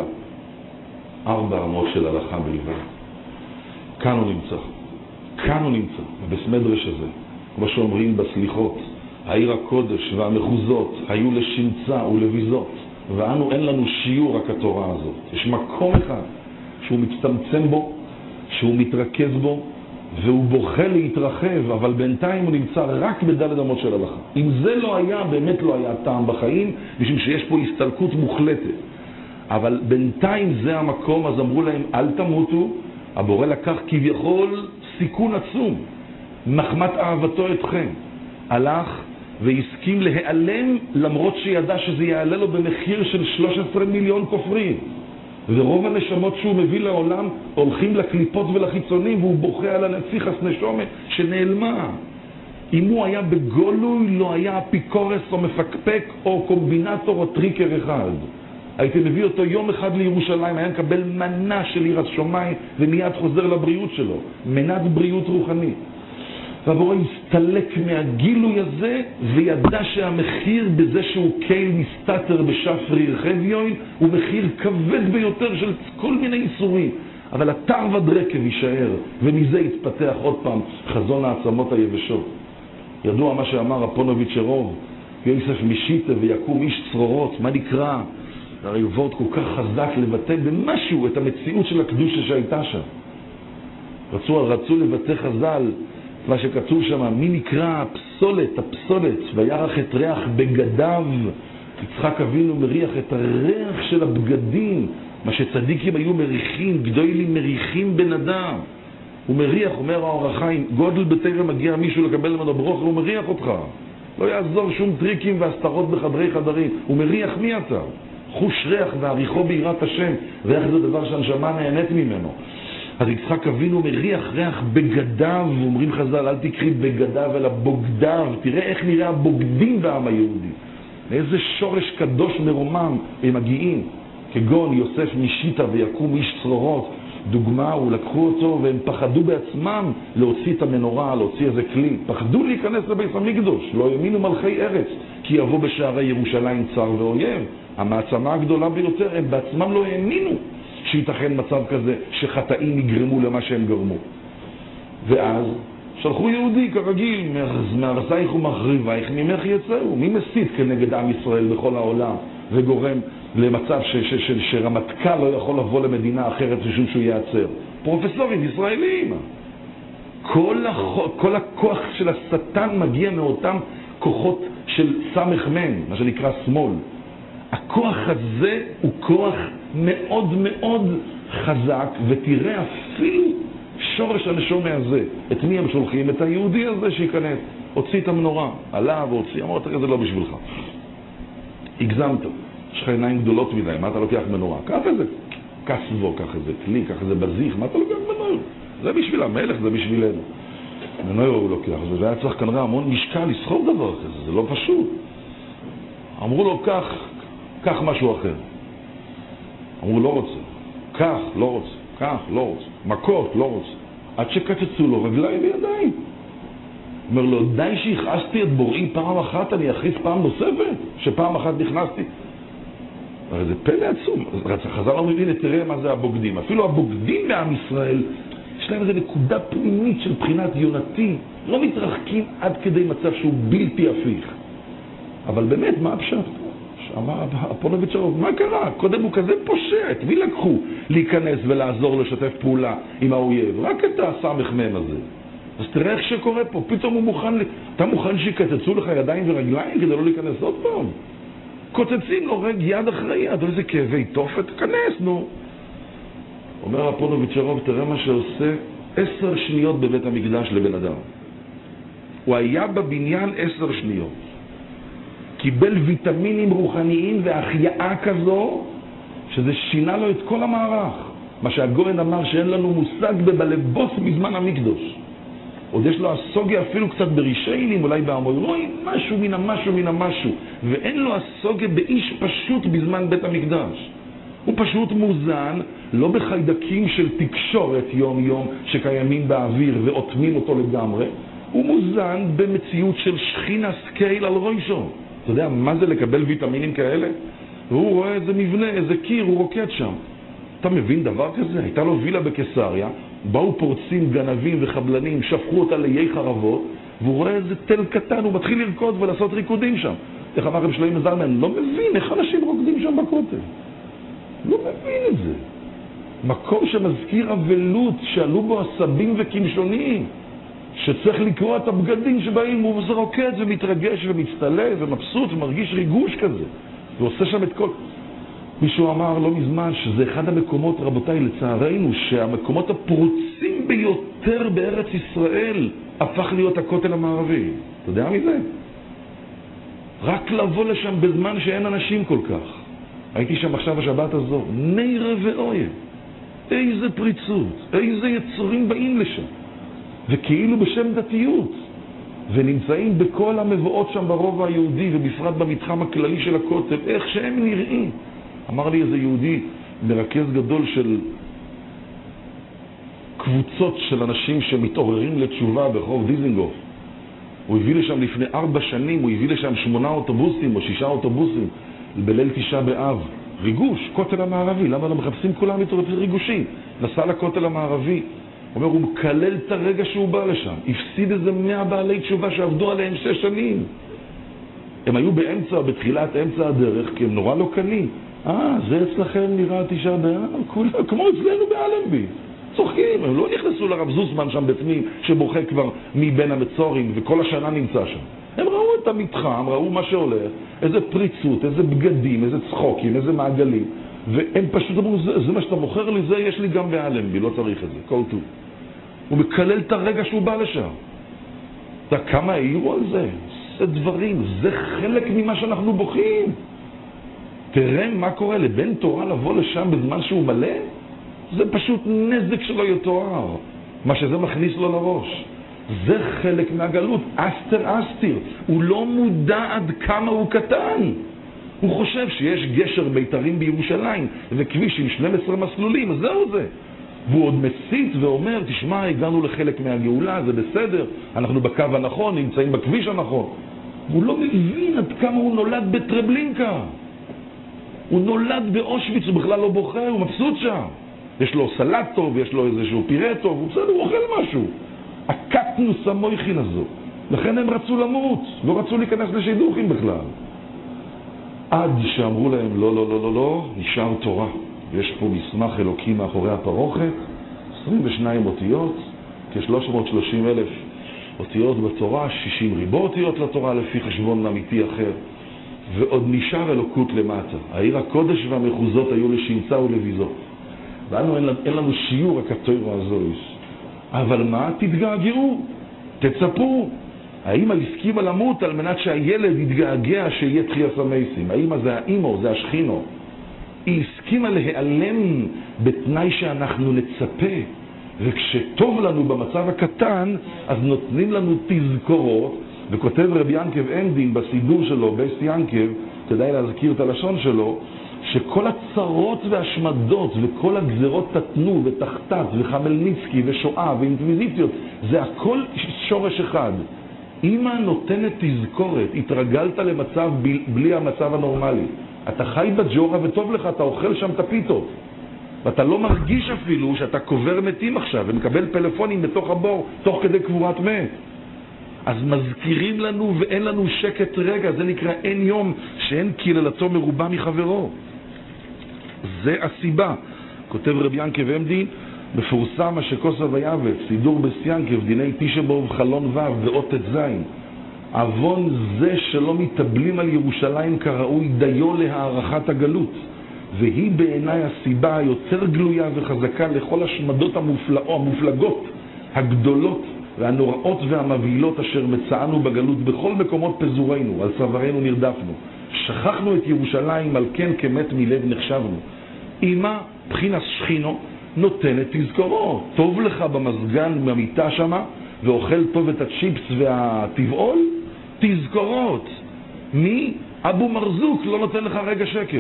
ארבע אמות של הלכה בלבד. כאן הוא נמצא, כאן הוא נמצא, בסמדרש הזה, כמו שאומרים בסליחות, העיר הקודש והמחוזות היו לשמצה ולביזות, ואנו אין לנו שיעור רק התורה הזאת. יש מקום אחד שהוא מצטמצם בו, שהוא מתרכז בו, והוא בוכה להתרחב, אבל בינתיים הוא נמצא רק בדלת אמות של הלכה. אם זה לא היה, באמת לא היה טעם בחיים, משום שיש פה הסתלקות מוחלטת. אבל בינתיים זה המקום, אז אמרו להם, אל תמותו. הבורא לקח כביכול סיכון עצום, מחמת אהבתו אתכם. הלך והסכים להיעלם, למרות שידע שזה יעלה לו במחיר של שלושה עשר מיליון כופרים. ורוב הנשמות שהוא מביא לעולם הולכים לקליפות ולחיצונים, והוא בוכה על הנציחס נשומת שנעלמה. אם הוא היה בגולוי, לא היה אפיקורס או מפקפק או קומבינטור או טריקר אחד. הייתי מביא אותו יום אחד לירושלים, היה מקבל מנה של יראת שמיים ומיד חוזר לבריאות שלו, מנת בריאות רוחנית. והבורא הסתלק מהגילוי הזה וידע שהמחיר בזה שהוא קייל מסתתר בשפרי רחביון הוא מחיר כבד ביותר של כל מיני איסורים, אבל התר ודרקב יישאר, ומזה יתפתח עוד פעם חזון העצמות היבשות. ידוע מה שאמר הפונוביצ'רוב, יוסף משיטה ויקום איש צרורות, מה נקרא? הרי וורט כל כך חזק לבטא במשהו את המציאות של הקדושה שהייתה שם. רצו, רצו לבטא חז"ל, מה שכתוב שם, מי נקרא הפסולת, הפסולת, וירח את ריח בגדיו. יצחק אבינו מריח את הריח של הבגדים, מה שצדיקים היו מריחים, גדולים מריחים בן אדם. הוא מריח, אומר האור החיים, גודל בטרם מגיע מישהו לקבל ממנו ברוך, הוא מריח אותך. לא יעזור שום טריקים והסתרות בחדרי חדרים. הוא מריח מי אתה? חוש ריח ועריכו ביראת השם. ריח זה דבר שהנשמה נהנית ממנו. אז יצחק אבינו מריח ריח בגדיו, ואומרים חז"ל, אל תקריא בגדיו אלא בוגדיו. תראה איך נראה הבוגדים בעם היהודי. מאיזה שורש קדוש מרומם הם מגיעים. כגון יוסף משיטה ויקום איש צרורות. דוגמה, הוא לקחו אותו והם פחדו בעצמם להוציא את המנורה, להוציא איזה כלי. פחדו להיכנס לבית המקדוש. לא האמינו מלכי ארץ, כי יבוא בשערי ירושלים צר ואויב. המעצמה הגדולה ביותר, הם בעצמם לא האמינו שייתכן מצב כזה שחטאים יגרמו למה שהם גרמו. ואז שלחו יהודי כרגיל, מארצייך ומחריבייך ממך יצאו. מי מסית כנגד עם ישראל בכל העולם וגורם למצב ש- ש- ש- שרמטכ"ל לא יכול לבוא למדינה אחרת משום שהוא ייעצר? פרופסורים ישראלים. כל, הח- כל הכוח של השטן מגיע מאותם כוחות של סמך מן, מה שנקרא שמאל. הכוח הזה הוא כוח מאוד מאוד חזק, ותראה אפילו שורש הנשום הזה. את מי הם שולחים? את היהודי הזה שיכנס. הוציא את המנורה, עלה והוציא, אמר, תראה, זה לא בשבילך. הגזמת, יש לך עיניים גדולות מדי, מה אתה לוקח מנורה? קח איזה כסבו, קח איזה כלי, קח איזה בזיך, מה אתה לוקח מנורה? זה בשביל המלך, זה בשבילנו. מנורה הוא לוקח, זה היה צריך כנראה המון משקל לסחוב דבר כזה, זה לא פשוט. אמרו לו, קח, קח משהו אחר. אמרו, לא רוצה. קח, לא רוצה. קח, לא רוצה. מכות, לא רוצה. עד שקצצו לו רגליים וידיים. אומר לו, די שהכעסתי את בוראי פעם אחת, אני אכעיס פעם נוספת, שפעם אחת נכנסתי. הרי זה פלא עצום. חז"ל לא מבין, תראה מה זה הבוגדים. אפילו הבוגדים בעם ישראל, יש להם איזו נקודה פנימית של בחינת יונתי. לא מתרחקים עד כדי מצב שהוא בלתי הפיך. אבל באמת, מה הפשט? אמר הפונוביצ'רוב, מה קרה? קודם הוא כזה פושע, את מי לקחו להיכנס ולעזור לשתף פעולה עם האויב? רק את הסמך מן הזה. אז תראה איך שקורה פה, פתאום הוא מוכן, אתה מוכן שיקצצו לך ידיים ורגליים כדי לא להיכנס עוד פעם? קוצצים לו רגע יד אחרי יד, איזה כאבי תופת, תכנס, נו. אומר הפונוביצ'רוב, תראה מה שעושה עשר שניות בבית המקדש לבן אדם. הוא היה בבניין עשר שניות. קיבל ויטמינים רוחניים והחייאה כזו, שזה שינה לו את כל המערך. מה שהגורן אמר שאין לנו מושג בבלבוס בזמן המקדוש. עוד יש לו הסוגיה אפילו קצת ברישיינים, אולי באמוירואים, משהו מן המשהו מן המשהו. ואין לו הסוגיה באיש פשוט בזמן בית המקדש. הוא פשוט מוזן, לא בחיידקים של תקשורת יום יום שקיימים באוויר ואוטמים אותו לגמרי. הוא מוזן במציאות של שכינה סקייל על ראשו. אתה יודע מה זה לקבל ויטמינים כאלה? והוא רואה איזה מבנה, איזה קיר, הוא רוקד שם. אתה מבין דבר כזה? הייתה לו וילה בקיסריה, באו פורצים, גנבים וחבלנים, שפכו אותה לאיי חרבות, והוא רואה איזה תל קטן, הוא מתחיל לרקוד ולעשות ריקודים שם. איך אמר רב שלמה זלמן? לא מבין איך אנשים רוקדים שם בכותל. לא מבין את זה. מקום שמזכיר אבלות, שעלו בו עשבים וכמשונים. שצריך לקרוא את הבגדים שבאים, הוא רוקד ומתרגש ומצטלה ומבסוט ומרגיש ריגוש כזה. ועושה שם את כל... מישהו אמר לא מזמן שזה אחד המקומות, רבותיי, לצערנו, שהמקומות הפרוצים ביותר בארץ ישראל הפך להיות הכותל המערבי. אתה יודע מזה? רק לבוא לשם בזמן שאין אנשים כל כך. הייתי שם עכשיו השבת הזו, נראה ואויה. איזה פריצות, איזה יצורים באים לשם. וכאילו בשם דתיות, ונמצאים בכל המבואות שם ברובע היהודי, ובפרט במתחם הכללי של הכותל, איך שהם נראים. אמר לי איזה יהודי, מרכז גדול של קבוצות של אנשים שמתעוררים לתשובה ברחוב דיזינגוף. הוא הביא לשם לפני ארבע שנים, הוא הביא לשם שמונה אוטובוסים או שישה אוטובוסים, בליל תשעה באב. ריגוש, כותל המערבי, למה לא מחפשים כולם מתעורפים ריגושים? נסע לכותל המערבי, אומר, הוא מקלל את הרגע שהוא בא לשם. הפסיד איזה מאה בעלי תשובה שעבדו עליהם שש שנים. הם היו באמצע, בתחילת אמצע הדרך, כי הם נורא לא קלים. אה, זה אצלכם נראה תשעה באב, כמו אצלנו באלנבי. צוחקים, הם לא נכנסו לרב זוסמן שם בפנים, שבוכה כבר מבין המצורים, וכל השנה נמצא שם. הם ראו את המתחם, ראו מה שהולך, איזה פריצות, איזה בגדים, איזה צחוקים, איזה מעגלים, והם פשוט אמרו, זה, זה מה שאתה מוכר לי, זה יש לי גם באלנבי, לא צריך את זה, כל טוב. הוא מקלל את הרגע שהוא בא לשם. אתה כמה העירו על זה? זה דברים, זה חלק ממה שאנחנו בוכים. תראה מה קורה לבן תורה לבוא לשם בזמן שהוא מלא, זה פשוט נזק שלו יתואר, מה שזה מכניס לו לראש. זה חלק מהגלות, אסתר אסתיר. הוא לא מודע עד כמה הוא קטן. הוא חושב שיש גשר ביתרים בירושלים וכביש עם שנים עשר מסלולים, אז זהו זה. והוא עוד מסית ואומר, תשמע, הגענו לחלק מהגאולה, זה בסדר, אנחנו בקו הנכון, נמצאים בכביש הנכון. הוא לא מבין עד כמה הוא נולד בטרבלינקה. הוא נולד באושוויץ, הוא בכלל לא בוחר, הוא מבסוט שם. יש לו סלט טוב, יש לו איזשהו פירה טוב, הוא בסדר, הוא אוכל משהו. הקטנוס המויכין הזו. לכן הם רצו למות, לא רצו להיכנס לשידוכים בכלל. עד שאמרו להם, לא, לא, לא, לא, לא, נשאר תורה. יש פה מסמך אלוקי מאחורי הפרוכת, עשרים ושתיים אותיות, כ-שלוש מאות ושלושים אלף אותיות בתורה, שישים ריבו אותיות לתורה לפי חשבון אמיתי אחר. ועוד נשאר אלוקות למטה. העיר הקודש והמחוזות היו לשמצה ולביזות. ואנו אין, אין לנו שיעור הקטוירו הזויס. אבל מה? תתגעגעו, תצפו. האמא הסכימה למות על מנת שהילד יתגעגע שיהיה תחיית המתים. האמא זה האמא, זה השכינו. היא הסכימה להיעלם בתנאי שאנחנו נצפה. וכשטוב לנו במצב הקטן, אז נותנים לנו תזכורות. וכותב רבי ינקב אנדין בסידור שלו, בייס ינקב, כדאי להזכיר את הלשון שלו, שכל הצרות והשמדות וכל הגזרות תתנו ותחתת וחמלניצקי ושואה ואינקוויזיציות, זה הכל שורש אחד. אמא נותנת תזכורת, התרגלת למצב בלי המצב הנורמלי. אתה חי בג'ורה וטוב לך, אתה אוכל שם את הפיתות. ואתה לא מרגיש אפילו שאתה קובר מתים עכשיו ומקבל פלאפונים בתוך הבור, תוך כדי קבורת מת. אז מזכירים לנו ואין לנו שקט רגע, זה נקרא אין יום שאין קללתו מרובה מחברו. זה הסיבה. כותב רבי ינקב עמדי, מפורסם השקוסה ויאבק, סידור בסיינקב, דיני תשבוב חלון ו' ואות את זין. אבון זה שלא מתאבלים על ירושלים כראוי דיו להערכת הגלות. והיא בעיניי הסיבה היותר גלויה וחזקה לכל השמדות המופלאות, המופלגות, הגדולות והנוראות והמבהילות אשר מצאנו בגלות בכל מקומות פזורנו, על צווארנו נרדפנו. שכחנו את ירושלים, על כן כמת מלב נחשבנו. אמא, בחינת שכינו, נותנת תזכורות. טוב לך במזגן במיטה שמה, ואוכל טוב את הצ'יפס והטבעול, תזכורות. מי? אבו מרזוק לא נותן לך רגע שקט.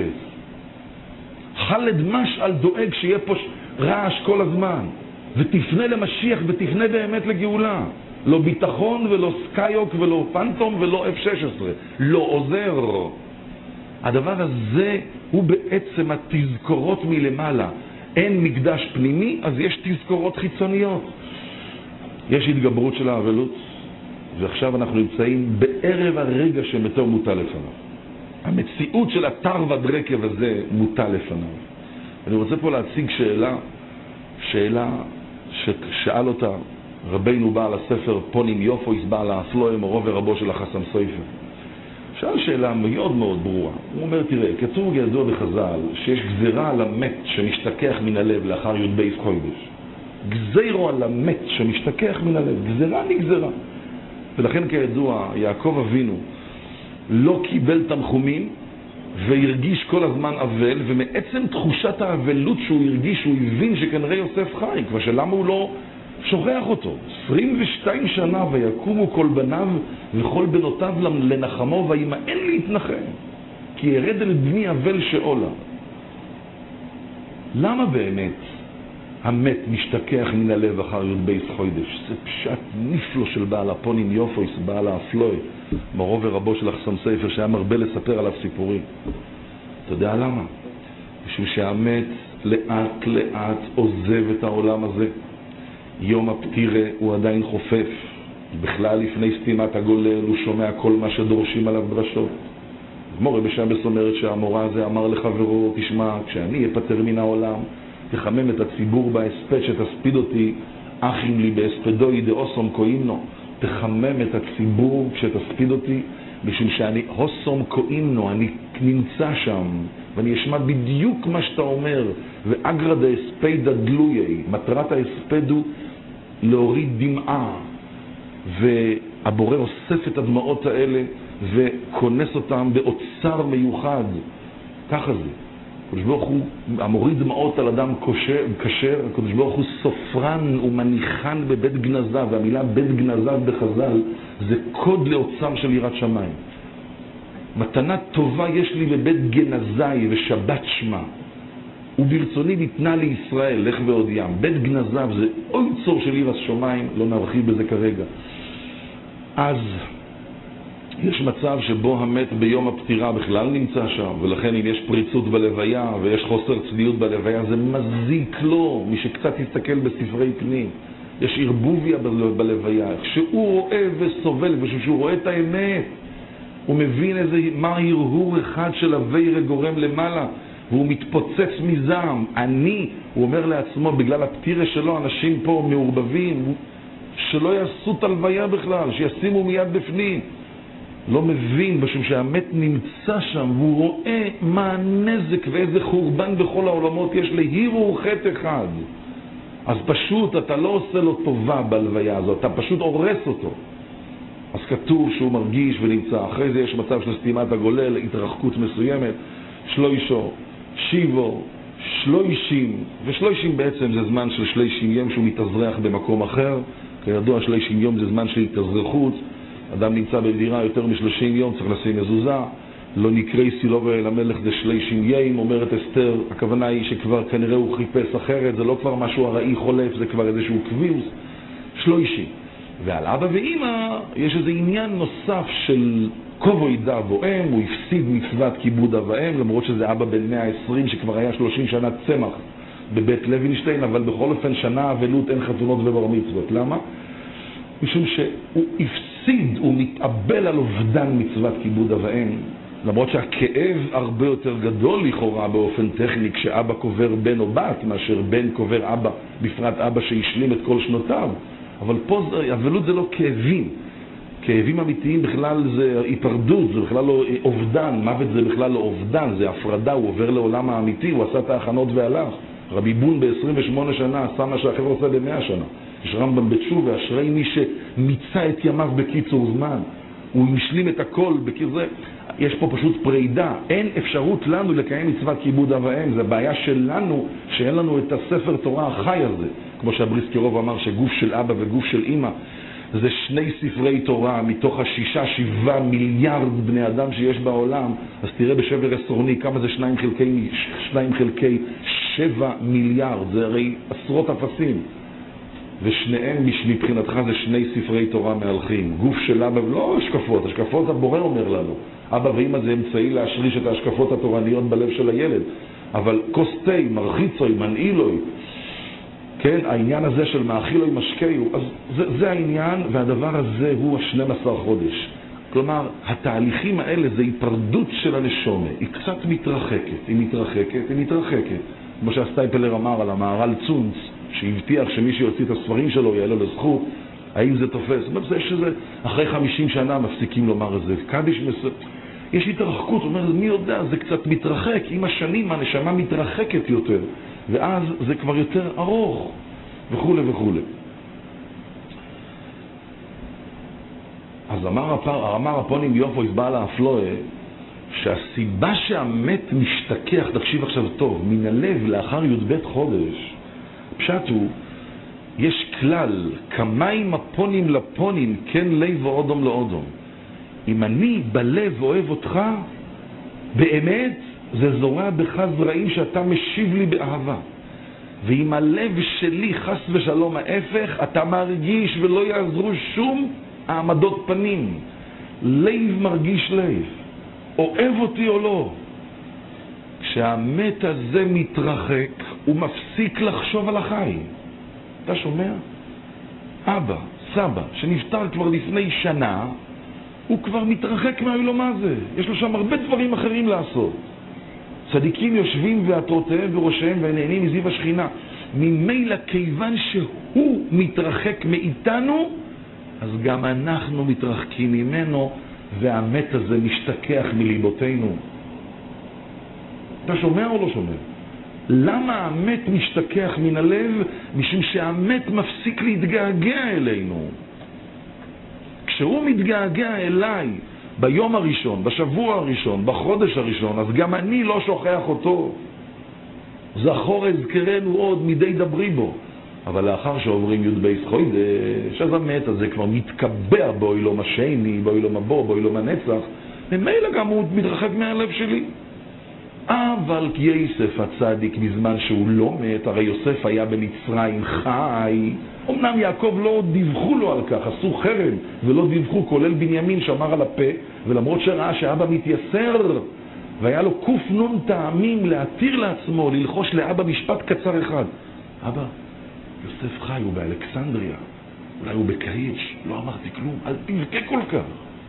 חלד משעל דואג שיהיה פה רעש כל הזמן. ותפנה למשיח ותפנה באמת לגאולה. לא ביטחון ולא סקייוק ולא פנטום ולא אף שש עשרה. לא עוזר. הדבר הזה הוא בעצם התזכורות מלמעלה. אין מקדש פנימי, אז יש תזכורות חיצוניות. יש התגברות של האבלות, ועכשיו אנחנו נמצאים בערב הרגע שמתו מוטל לפניו. המציאות של התר ודרקב הזה מוטל לפניו. אני רוצה פה להציג שאלה, שאלה ששאל אותה רבינו בעל הספר פונים יופויס בעל האפלואה מורו ורבו של החסם סופר. שאל שאלה מאוד מאוד ברורה. הוא אומר, תראה, כתוב ידוע בחז"ל שיש גזירה על המת שמשתכח מן הלב לאחר י' בייס חודש. גזירו על המת שמשתכח מן הלב. גזירה נגזרה. ולכן כידוע, יעקב אבינו לא קיבל תנחומים והרגיש כל הזמן אבל, ומעצם תחושת האבלות שהוא הרגיש, הוא הבין שכנראה יוסף חי, כבר שלמה הוא לא שוכח אותו. עשרים ושתיים שנה ויקומו כל בניו וכל בנותיו לנחמו וימאן להתנחם, כי ירד אל בני אבל שאולה. למה באמת המת משתכח מן הלב אחר י' בייס חודש? זה פשט נפלא של בעל הפונים יופויס, בעל האפלואה, מורו ורבו של החסם סופר, שהיה מרבה לספר עליו סיפורים. אתה יודע למה? משום שהמת לאט לאט עוזב את העולם הזה. יום הפטירה הוא עדיין חופף. בכלל לפני סתימת הגולל הוא שומע כל מה שדורשים עליו דרשות. מורה בשבס אומרת שהמורה הזה אמר לחברו, תשמע, כשאני אפטר מן העולם, תחמם את הציבור בהספד שתספיד אותי, אחים לי בהספדוי דאוסום קוימנו, תחמם את הציבור כשתספיד אותי, משום שאני הוסום קוימנו, אני נמצא שם, ואני אשמע בדיוק מה שאתה אומר, ואגרא דאספדא דלויי, מטרת ההספד הוא להוריד דמעה, והבורא אוסף את הדמעות האלה וכונס אותם באוצר מיוחד. ככה זה. הקדוש ברוך הוא המוריד דמעות על אדם כשר, הקדוש ברוך הוא סופרן ומניחן בבית גנזיו, והמילה בית גנזיו בחז"ל זה קוד לאוצר של יראת שמיים. מתנה טובה יש לי בבית גנזי ושבת שמה, וברצוני ניתנה לישראל, לך ועוד ים. בית גנזיו זה אוצר של יראת שמיים, לא נרחיב בזה כרגע. אז יש מצב שבו המת ביום הפטירה בכלל נמצא שם, ולכן אם יש פריצות בלוויה ויש חוסר צניעות בלוויה, זה מזיק לו. מי שקצת יסתכל בספרי פנים, יש ערבוביה בלוויה, כשהוא רואה וסובל, וכשהוא רואה את האמת, הוא מבין איזה, מה הרהור אחד של הווירה גורם למעלה, והוא מתפוצץ מזעם. אני, הוא אומר לעצמו, בגלל הפטירה שלו אנשים פה מעורבבים, שלא יעשו את הלוויה בכלל, שישימו מיד בפנים. לא מבין, בשביל שהמת נמצא שם, והוא רואה מה הנזק ואיזה חורבן בכל העולמות יש להירור חטא אחד. אז פשוט אתה לא עושה לו טובה בלוויה הזאת, אתה פשוט הורס אותו. אז כתוב שהוא מרגיש ונמצא. אחרי זה יש מצב של סתימת הגולל, התרחקות מסוימת, שלוישו, שיבו, שלוישים, ושלוישים בעצם זה זמן של שלושים יום שהוא מתאזרח במקום אחר. כידוע שלושים יום זה זמן של התאזרחות. אדם נמצא בדירה יותר מ-שלושים יום, צריך לשים מזוזה. לא נקראי סילוב אל המלך זה שלושים יום, אומרת אסתר. הכוונה היא שכבר כנראה הוא חיפש אחרת, זה לא כבר משהו הראי חולף, זה כבר איזשהו קביוס. שלושים. ועל אבא ואמא יש איזה עניין נוסף של כובוי דא בוהם, הוא הפסיד מצוות כיבוד אב ואם, למרות שזה אבא בן מאה ועשרים שכבר היה שלושים שנה צמח בבית לוינשטיין, אבל בכל אופן שנה אבלות אין חתונות ובר מצוות. למה? משום שהוא הפסיד, הוא מתאבל על אובדן מצוות כיבוד אב ואם, למרות שהכאב הרבה יותר גדול לכאורה באופן טכני כשאבא קובר בן או בת מאשר בן קובר אבא, בפרט אבא שהשלים את כל שנותיו. אבל פה אבלות זה לא כאבים. כאבים אמיתיים בכלל זה היפרדות, זה בכלל לא אובדן. מוות זה בכלל לא אובדן, זה הפרדה, הוא עובר לעולם האמיתי, הוא עשה את ההכנות והלך. רבי בון ב-עשרים ושמונה שנה עשה מה שאחר עושה ב-מאה שנה. יש רמב"ם בתשובה, אשרי מי שמיצה את ימיו בקיצור זמן. הוא משלים את הכל בקיר זה. יש פה פשוט פרידה. אין אפשרות לנו לקיים מצוות כיבוד אב ואם. זה בעיה שלנו שאין לנו את הספר תורה החי הזה. כמו שהבריסקרוב אמר שגוף של אבא וגוף של אמא זה שני ספרי תורה מתוך השישה, שבעה מיליארד בני אדם שיש בעולם. אז תראה בשבר עשרוני כמה זה שניים חלקי, שניים חלקי שבע מיליארד. זה הרי עשרות אפסים. ושניהם מבחינתך זה שני ספרי תורה מהלכים. גוף של אבא, לא השקפות, השקפות הבורא אומר לנו. אבא ואמא זה אמצעי להשריש את ההשקפות התורניות בלב של הילד. אבל כוסטי, מרחיצוי, מנעילוי, כן, העניין הזה של מאכילוי משקהו, אז זה, זה העניין, והדבר הזה הוא ה-שנים עשר חודש. כלומר, התהליכים האלה זה היפרדות של הנשמה. היא קצת מתרחקת, היא מתרחקת, היא מתרחקת. כמו שהסטייפלר אמר על המהר"ל צונץ, שהבטיח שמי שיוציא את הספרים שלו יעלה לזכות, האם זה תופס? זאת אומרת, יש שזה, אחרי חמישים שנה מפסיקים לומר את זה. קדיש מס... יש התרחקות, זאת אומרת, מי יודע, זה קצת מתרחק, עם השנים הנשמה מתרחקת יותר, ואז זה כבר יותר ארוך, וכו' וכו'. אז אמר, הפר, אמר הפונים יופויס בעל האפלואה, שהסיבה שהמת משתכח, תקשיב עכשיו טוב, מן הלב לאחר י"ב חודש, פשט הוא, יש כלל, כמיים הפונים לפונים, כן לב ואודום לאודום. אם אני בלב אוהב אותך, באמת זה זורע בך זרעים שאתה משיב לי באהבה. ואם הלב שלי חס ושלום ההפך, אתה מרגיש ולא יעזרו שום העמדות פנים. לב מרגיש לב. אוהב אותי או לא. כשהמת הזה מתרחק, הוא מפסיק לחשוב על החיים. אתה שומע? אבא, סבא, שנפטר כבר לפני שנה, הוא כבר מתרחק מהעולם הזה. יש לו שם הרבה דברים אחרים לעשות. צדיקים יושבים ועטרותיהם וראשיהם ונהנים מזיו השכינה. ממילא כיוון שהוא מתרחק מאיתנו, אז גם אנחנו מתרחקים ממנו, והמת הזה משתכח מליבותינו. אתה שומע או לא שומע? למה המת משתכח מן הלב? משום שהמת מפסיק להתגעגע אלינו. כשהוא מתגעגע אליי ביום הראשון, בשבוע הראשון, בחודש הראשון, אז גם אני לא שוכח אותו. זכור אזכרנו עוד מדי דברי בו. אבל לאחר שעוברים י' בייס חודש, אז המת הזה כבר מתקבע באוילום השני, באוילום הבא, באוילום הנצח, ממילא גם הוא מתרחק מהלב שלי. אבל יוסף הצדיק בזמן שהוא לא מת, הרי יוסף היה במצרים חי, אמנם יעקב לא דיווחו לו על כך, עשו חרם ולא דיווחו, כולל בנימין שמר על הפה, ולמרות שראה שאבא מתייסר והיה לו קוף נון טעמים להתיר לעצמו, ללחוש לאבא משפט קצר אחד. אבא, יוסף חי, הוא באלכסנדריה, אולי הוא בקהיץ', לא אמרתי כלום, אל תבכה כל כך.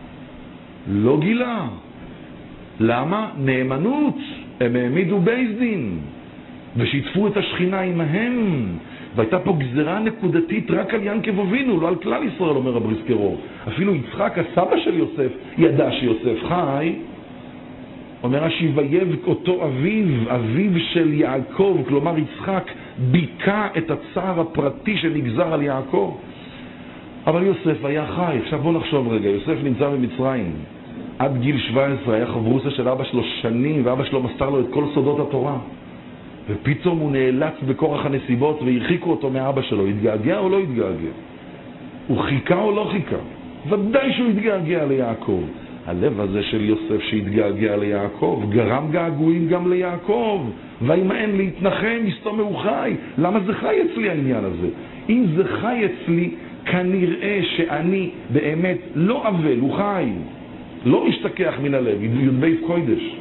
לא גילה. למה? נאמנות. הם העמידו בייס דין ושיתפו את השכינה עמהם, והייתה פה גזרה נקודתית רק על ינקב אבינו, לא על כלל ישראל, אומר הבריסקרו. אפילו יצחק, הסבא של יוסף, ידע שיוסף חי. אומר השיבייב אותו אביו, אביו של יעקב, כלומר יצחק ביקע את הצער הפרטי שנגזר על יעקב. אבל יוסף היה חי. עכשיו בוא נחשוב רגע, יוסף נמצא במצרים עד גיל שבע עשרה, היה חברוסה של אבא שלו שנים, ואבא שלו מסתר לו את כל סודות התורה, ופתאום הוא נאלץ בכורח הנסיבות והרחיקו אותו מאבא שלו. התגעגע או לא התגעגע? הוא חיכה או לא חיכה? ודאי שהוא התגעגע ליעקב. הלב הזה של יוסף שהתגעגע ליעקב גרם געגועים גם ליעקב, וימאן להתנחם מסתום הוא חי. למה זה חי אצלי העניין הזה? אם זה חי אצלי, כנראה שאני באמת לא אבל, הוא חי, לא משתכח מן הלב. י' בייס קודש.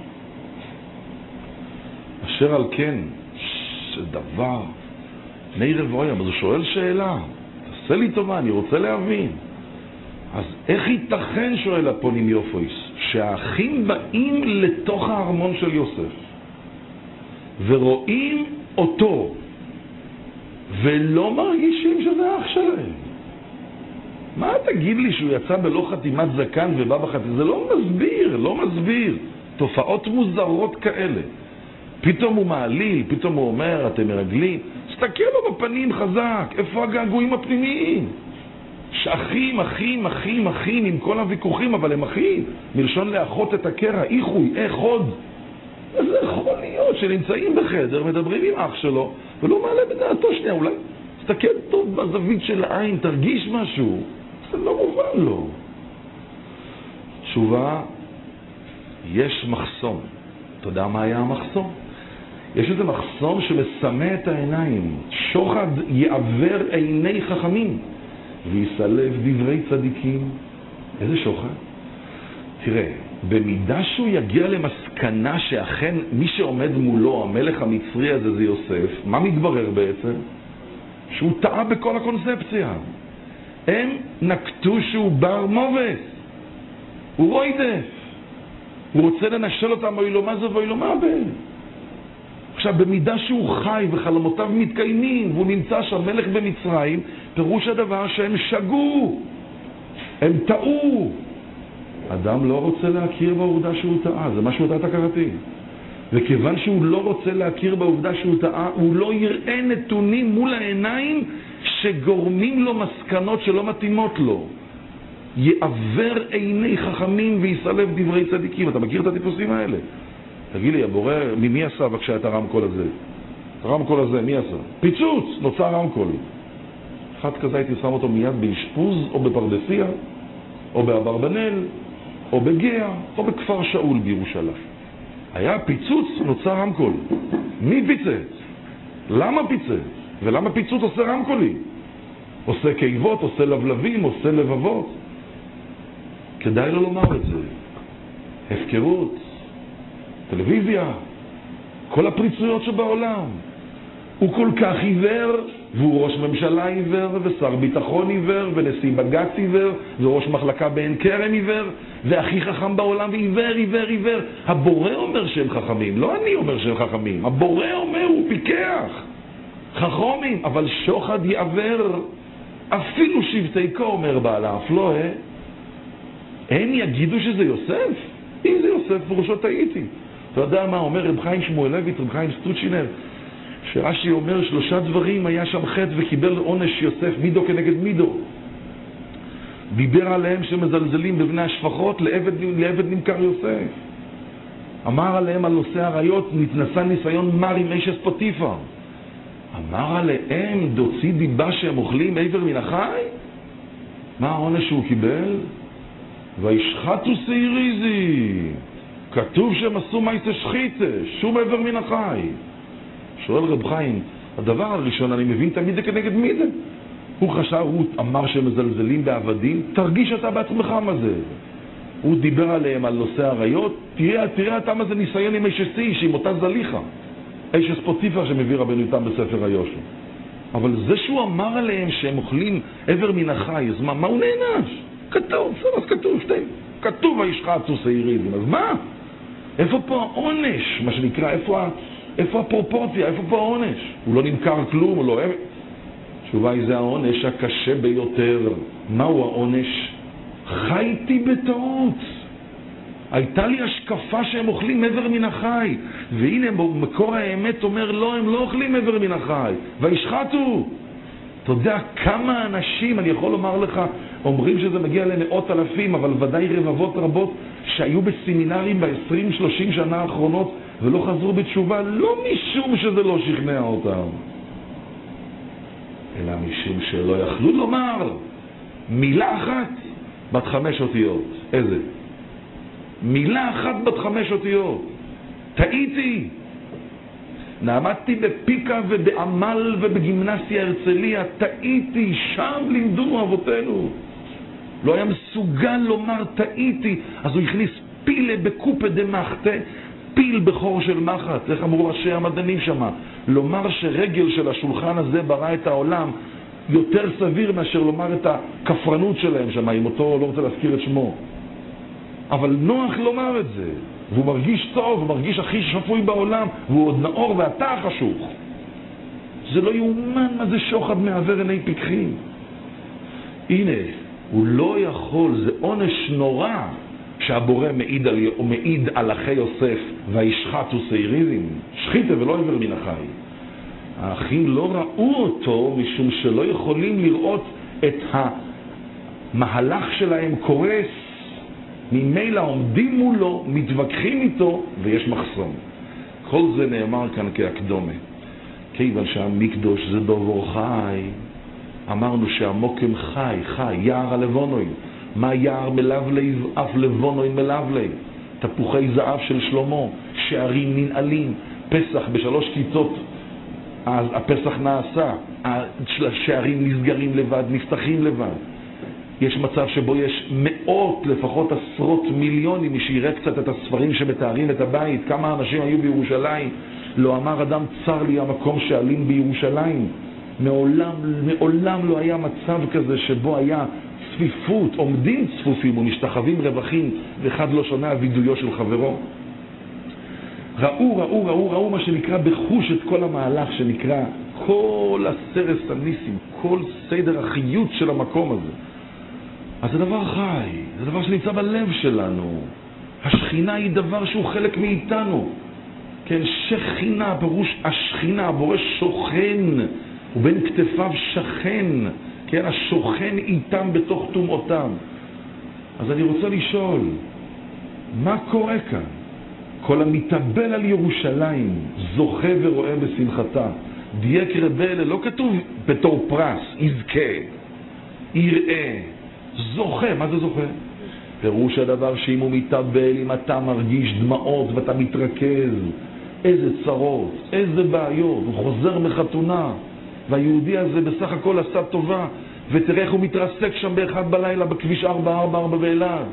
אשר על כן, שדבר נעיר ואוי, אבל הוא שואל שאלה, תעשה לי טובה, אני רוצה להבין. אז איך ייתכן, שואל הפונים יופויס, שהאחים באים לתוך הארמון של יוסף ורואים אותו ולא מרגישים שזה אח שלהם? מה תגיד לי שהוא יצא בלא חתימת זקן ובא בחתימת? זה לא מסביר, לא מסביר. תופעות מוזרות כאלה. פתאום הוא מעליל, פתאום הוא אומר, אתם מרגלים. תסתכל לו בפנים חזק, איפה הגעגועים הפנימיים? שאחים, אחים, אחים, אחים, עם כל הוויכוחים, אבל הם אחים. מלשון לאחות את הקרע, איחוי, איך עוד? אז זה יכול להיות שנמצאים בחדר, מדברים עם אח שלו, ולא מעלה בדעתו שנייה, אולי תסתכל טוב בזווית של העין, תרגיש משהו. זה לא מובן לו. תשובה, יש מחסום. אתה יודע מה היה המחסום? יש איזה מחסום שמסמא את העיניים. שוחד יעבר עיני חכמים ויסלב דברי צדיקים. איזה שוחד? תראה, במידה שהוא יגיע למסקנה שאכן מי שעומד מולו, המלך המצרי הזה, זה יוסף, מה מתברר בעצם? שהוא טעה בכל הקונספציה. הם נקטו שהוא בר מובס, הוא רוידף, הוא רוצה לנשל אותם באילומה זו ואילומה בה. עכשיו, במידה שהוא חי וחלומותיו מתקיימים והוא נמצא שם מלך במצרים, פירוש הדבר שהם שגו, הם טעו. אדם לא רוצה להכיר בעובדה שהוא טעה, זה משהו אתה תקרתי. וכיוון שהוא לא רוצה להכיר בעובדה שהוא טעה, הוא לא יראה נתונים מול העיניים שגורמים לו מסקנות שלא מתאימות לו. יעבר עיני חכמים ויסלב דברי צדיקים. אתה מכיר את הטיפוסים האלה? תגיד לי, הבורא, מי עשה בבקשה את הרמקול הזה? הרמקול הזה, מי עשה? פיצוץ, נוצר רמקול. אחד כזה הייתי שם אותו מיד באשפוז, או בפרדסיה, או באברבנל, או בגאה, או בכפר שאול בירושלים. היה פיצוץ, נוצר רמקול. מי פיצץ? למה פיצץ? ולמה פיצוץ עושה רמקולים? עושה קיבות, עושה לבלבים, עושה לבבות. כדאי לו לומר את זה. הפקרות, טלוויזיה, כל הפריצויות שבעולם. הוא כל כך עיוור והוא ראש ממשלה עיוור, ושר ביטחון עיוור, ונשיא בג"ץ עיוור, וראש מחלקה בעין כרם עיוור, והכי חכם בעולם ועיוור, עיוור, עיוור. הבורא אומר שהם חכמים, לא אני אומר שהם חכמים. הבורא אומר, הוא פיקח. חכמים, אבל שוחד יעבר. אפילו שבטי כה אומר בעלה, אף לא, אה? הם יגידו שזה יוסף? אם זה יוסף, פרושו טעיתי. אתה יודע מה אומר רב חיים שמואלביץ, רב חיים סטוצ'ינר? שרש"י אומר שלושה דברים היה שם חטא וקיבל עונש יוסף, מידו כנגד מידו. דיבר עליהם שמזלזלים בבני השפחות, לעבד, לעבד נמכר יוסף. אמר עליהם על נושא הריות, נתנסה ניסיון מר עם איש פוטיפר. אמר עליהם, דוצי דיבה שהם אוכלים עבר מן החי? מה העונש שהוא קיבל? וישחטו שעיריזי. כתוב שהם עשו מייסה שחיתה, שום עבר מן החי. שואל רב חיים, הדבר הראשון, אני מבין תמיד זה כנגד מי זה? הוא חשב, הוא אמר שהם מזלזלים בעבדים, תרגיש אתה בעצמך מה זה. הוא דיבר עליהם על נושא הריות, תראה, תראה אתה מה זה ניסיון עם איש סיש, עם אותה זליחה. איש פוטיפר שמביא רבנו איתם בספר היושע. אבל זה שהוא אמר עליהם שהם אוכלים עבר מן החי, אז מה, מה הוא נענש? כתוב, אז כתוב, שתי, כתוב וישחטו שעיריזים, אז מה? איפה פה העונש, מה שנקרא, איפה, איפה הפרופורציה, איפה פה העונש? הוא לא נמכר כלום, הוא לא... תשובה היא, זה העונש הקשה ביותר. מהו העונש? חייתי בטעות. הייתה לי השקפה שהם אוכלים עבר מן החי, והנה מקור האמת אומר לא, הם לא אוכלים עבר מן החי, וישחטו. אתה יודע כמה אנשים, אני יכול לומר לך, אומרים שזה מגיע למאות אלפים, אבל ודאי רבבות רבות שהיו בסמינרים ב-עשרים שלושים שנה האחרונות ולא חזרו בתשובה, לא משום שזה לא שכנע אותם, אלא משום שלא יכלו לומר מילה אחת בת חמש אותיות. איזה? מילה אחת בת חמש אותיות. טעיתי. נעמדתי בפיקה ובעמל ובגימנסיה הרצליה, טעיתי, שם לימדונו אבותינו. לא היה מסוגל לומר טעיתי, אז הוא הכניס פילה בקופה דמחתה, פיל בחור של מחץ. איך אמרו ראשי המדענים שמה? לומר שרגל של השולחן הזה ברא את העולם יותר סביר מאשר לומר את הכפרנות שלהם שמה, אם אותו לא רוצה להזכיר את שמו. אבל נוח לומר את זה, והוא מרגיש טוב, הוא מרגיש הכי שפוי בעולם, והוא עוד נאור ואתה החשוך. זה לא יאומן מה זה שוחד מעבר עיני פיקחים. הנה, הוא לא יכול, זה עונש נורא שהבורא מעיד על, מעיד על אחי יוסף וישחטו שעיריזים, שחיתה ולא עבר מן החי. האחים לא ראו אותו משום שלא יכולים לראות את המהלך שלהם קורס, ממילא עומדים מולו, מתווכחים איתו ויש מחסום. כל זה נאמר כאן כהקדומה, כיוון שהמקדוש זה דובר חי. אמרנו שהמוקם חי, חי, יער הלבונוין. מה יער מלבלי? אף לבונוין מלבלי. תפוחי זהב של שלמה, שערים ננעלים, פסח בשלוש קיצות, אז הפסח נעשה, השערים נסגרים לבד, נפתחים לבד. יש מצב שבו יש מאות, לפחות עשרות מיליונים, מי שיראה קצת את הספרים שמתארים את הבית, כמה אנשים היו בירושלים. לא אמר אדם צר לי המקום שעלים בירושלים. מעולם, מעולם לא היה מצב כזה שבו היה צפיפות, עומדים צפופים ומשתחווים רווחים, ואחד לא שומע וידויו של חברו. ראו, ראו, ראו, ראו מה שנקרא בחוש את כל המהלך שנקרא כל הסרס הניסים, כל סדר החיות של המקום הזה. אז זה דבר חי, זה דבר שנמצא בלב שלנו. השכינה היא דבר שהוא חלק מאיתנו. כן, שכינה, פירוש השכינה, הבורא שוכן, ובין כתפיו שכן, כן, השוכן איתם בתוך תומאותם. אז אני רוצה לשאול, מה קורה כאן? כל המתאבל על ירושלים זוכה ורואה בשמחתה. דייק רבלה, לא כתוב בתור פרס, יזכה, יראה, זוכה. מה זה זוכה? פירוש הדבר שאם הוא מתאבל, אם אתה מרגיש דמעות ואתה מתרכז, איזה צרות, איזה בעיות, הוא חוזר מחתונה, והיהודי הזה בסך הכל עשה טובה, ותראה איך הוא מתרסק שם באחד בלילה בכביש ארבע ארבע ארבע באלעד.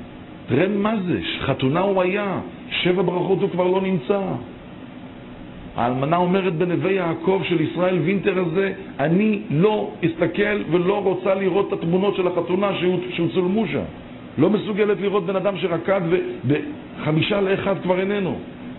תראה מה זה, חתונה הוא היה, שבע ברכות הוא כבר לא נמצא. האלמנה אומרת בנווה יעקב של ישראל וינטר הזה, אני לא אסתכל ולא רוצה לראות את התמונות של החתונה שהוצולמו שם. לא מסוגלת לראות בן אדם שרקד ובחמישה לאחד כבר איננו.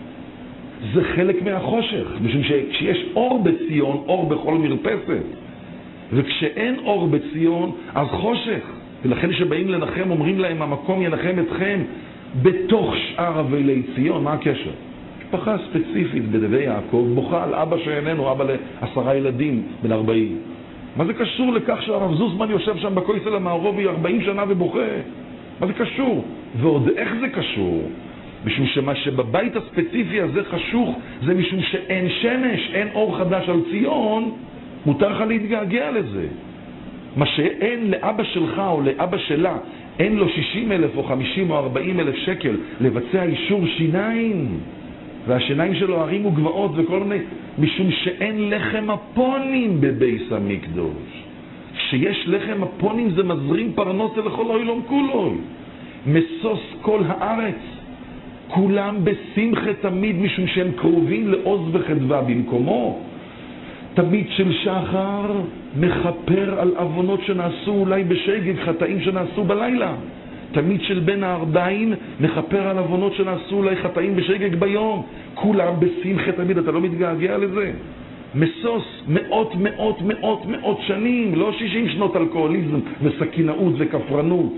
זה חלק מהחושך, משום שכשיש אור בציון, אור בכל מרפסת. וכשאין אור בציון, אז חושך. ולכן שבאים לנחם, אומרים להם, המקום ינחם אתכם בתוך שאר אבלי ציון. מה הקשר? משפחה ספציפית בנווה יעקב בוכה על אבא שאיננו, אבא לעשרה ילדים בן ארבעים. מה זה קשור לכך שהרב זוסמן יושב שם בכויסל המערובי ארבעים שנה ובוכה? מה זה קשור? ועוד איך זה קשור? משום שמה שבבית הספציפי הזה חשוך זה משום שאין שמש, אין אור חדש על ציון, מותר לך להתגעגע לזה. מה שאין לאבא שלך או לאבא שלה, אין לו שישים אלף או חמישים או ארבעים אלף שקל לבצע אישור שיניים, והשיניים שלו הרים וגבעות וכל מיני, משום שאין לחם הפונים בבייס המקדוש. כשיש לחם הפונים זה מזרים פרנסה לכל אוילום כולוי. מסוס כל הארץ, כולם בשמחה תמיד, משום שהם קרובים לעוז וחדווה במקומו. תמיד של שחר מחפר על אבונות שנעשו אולי בשגג, חטאים שנעשו בלילה. תמיד של בין הארבעים מחפר על אבונות שנעשו אולי חטאים בשגג ביום. כולם בשמחה תמיד, אתה לא מתגעגע לזה? מסוס מאות מאות מאות מאות שנים, לא שישים שנות אלכוהוליזם וסכינאות וכפרנות.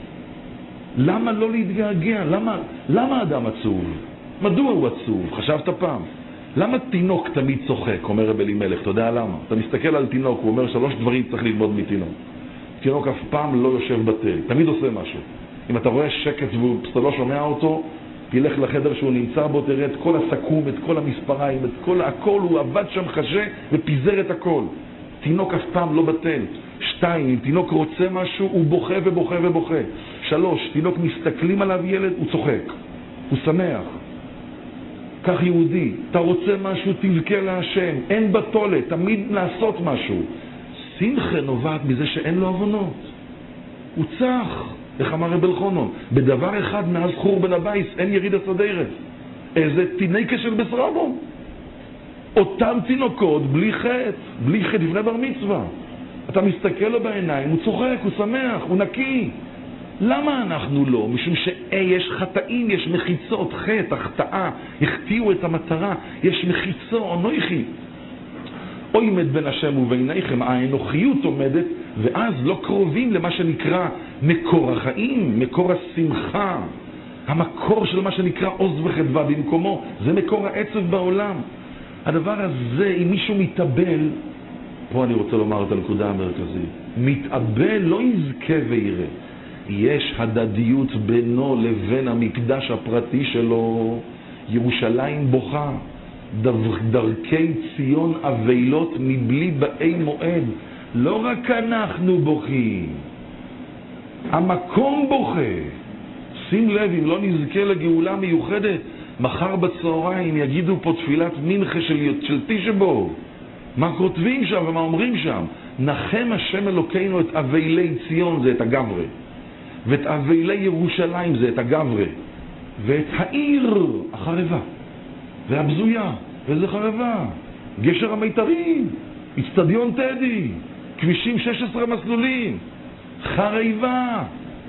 למה לא להתגעגע? למה, למה אדם עצוב? מדוע הוא עצוב? חשבת פעם? למה תינוק תמיד צוחק, אומר רב אלימלך? אתה יודע למה? אתה מסתכל על תינוק, הוא אומר שלוש דברים צריך ללמוד מתינוק. תינוק אף פעם לא יושב בתל, תמיד עושה משהו. אם אתה רואה שקט ואתה לא שומע אותו, תלך לחדר שהוא נמצא בו, תראה את כל הסכום, את כל המספריים, את כל הכל, הוא עבד שם חשה ופיזר את הכל. תינוק אף פעם לא בתל. שתיים, אם תינוק רוצה משהו, הוא בוכה ובוכה ובוכה. שלוש, תינוק מסתכלים עליו ילד, הוא צוחק, הוא שמח. כך יהודי, אתה רוצה משהו, תבכה להשם, אין בתולת, תמיד לעשות משהו. שמחה נובעת מזה שאין לו אבונות. הוא צח, איך אמר רב אלחונון, בדבר אחד מאז חורבן הבית אין יריד הסדרת. איזה תינוקה של בסרבו. אותם תינוקות בלי חטא, בלי חטא לפני בר מצווה. אתה מסתכל לו בעיניים, הוא צוחק, הוא שמח, הוא נקי. למה אנחנו לא? משום שיש חטאים, יש מחיצות, חטא, החטאה, החטיאו את המטרה, יש מחיצו, אנוכי. או עומד בין השם וביניכם, האנוכיות עומדת, ואז לא קרובים למה שנקרא מקור החיים, מקור השמחה. המקור של מה שנקרא עוז וחדווה במקומו, זה מקור העצב בעולם. הדבר הזה, אם מישהו מתאבל, פה אני רוצה לומר את הנקודה המרכזית, מתאבל לא יזכה ויראה. יש הדדיות בינו לבין המקדש הפרטי שלו. ירושלים בוכה, דרכי ציון אבלות מבלי באי מועד. לא רק אנחנו בוכים, המקום בוכה. שים לב, אם לא נזכה לגאולה מיוחדת, מחר בצהריים יגידו פה תפילת מנחה של, של תשבו. מה כותבים שם ומה אומרים שם? נחם השם אלוקינו את אבלי ציון, זה את הגברי, ואת אבלי ירושלים, זה את הגברי, ואת העיר החרבה והבזויה. וזה חרבה, גשר המיתרים, אצטדיון טדי, כבישים שש עשרה מסלולים, חריבה.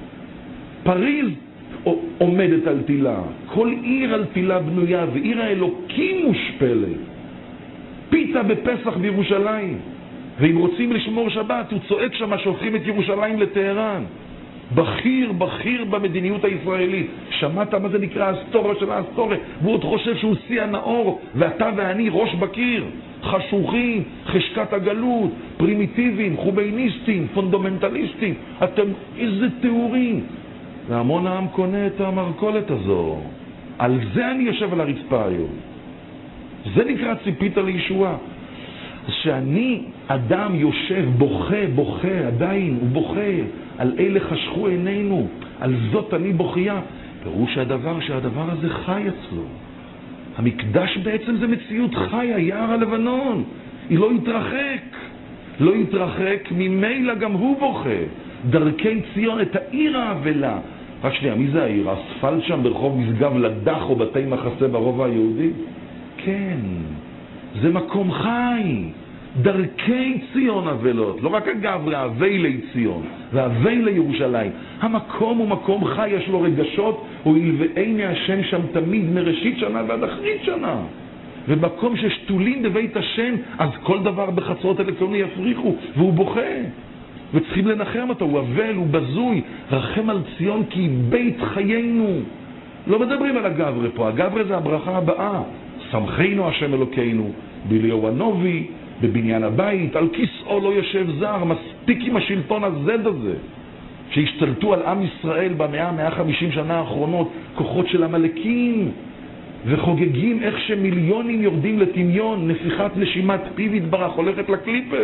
פריז עומדת על תילה, כל עיר על תילה בנויה, ועיר האלוקים מושפלת. פיתה בפסח בירושלים, ואם רוצים לשמור שבת הוא צועק שם שהופכים את ירושלים לטהרן. בכיר, בכיר במדיניות הישראלית. שמעת מה זה נקרא הסטוריה של ההסטוריה? והוא עוד חושב שהוא שיא הנאור, ואתה ואני ראש בקיר. חשוכים, חשקת הגלות, פרימיטיביים, חובייניסטים, פונדומנטליסטים. אתם איזה תיאורים. והמון העם קונה את המרכולת הזו. על זה אני יושב על הרצפה היום. זה נקרא ציפית לישועה. אז שאני אדם יושב, בוכה, בוכה, עדיין הוא בוכה, על אלה חשכו עינינו, על זאת אני בוכייה. פירוש הדבר שהדבר הזה חי אצלו. המקדש בעצם זה מציאות חיה, יער הלבנון. היא לא יתרחק. לא יתרחק, ממילא גם הוא בוכה. דרכי ציון, את העיר האבלה. רק שנייה, מי זה העיר? אספלט שם ברחוב משגב לדח או בתי מחסה ברובע היהודי? כן. זה מקום חי. דרכי ציון אבלות, לא רק הגברי, אבלי ציון ואבלי ירושלים. המקום הוא מקום חי, יש לו רגשות, הוא ילבאי השם שם תמיד מראשית שנה ועד אחרית שנה. ומקום ששתולים בבית השם, אז כל דבר בחצרות אלקטרוני יפריחו, והוא בוכה. וצריכים לנחם אותו, הוא אבל, הוא בזוי. רחם על ציון כי בית חיינו. לא מדברים על הגברי פה, הגברי זה הברכה הבאה. שמחנו השם אלוקינו, ביליהו הנובי, בבניין הבית, על כיסאו לא יושב זר. מספיק עם השלטון הזד הזה שהשתלטו על עם ישראל במאה, מאה וחמישים שנה האחרונות, כוחות של המלאקים, וחוגגים איך שמיליונים יורדים לטמיון, נפיחת נשימת פיו יתברך הולכת לקליפה.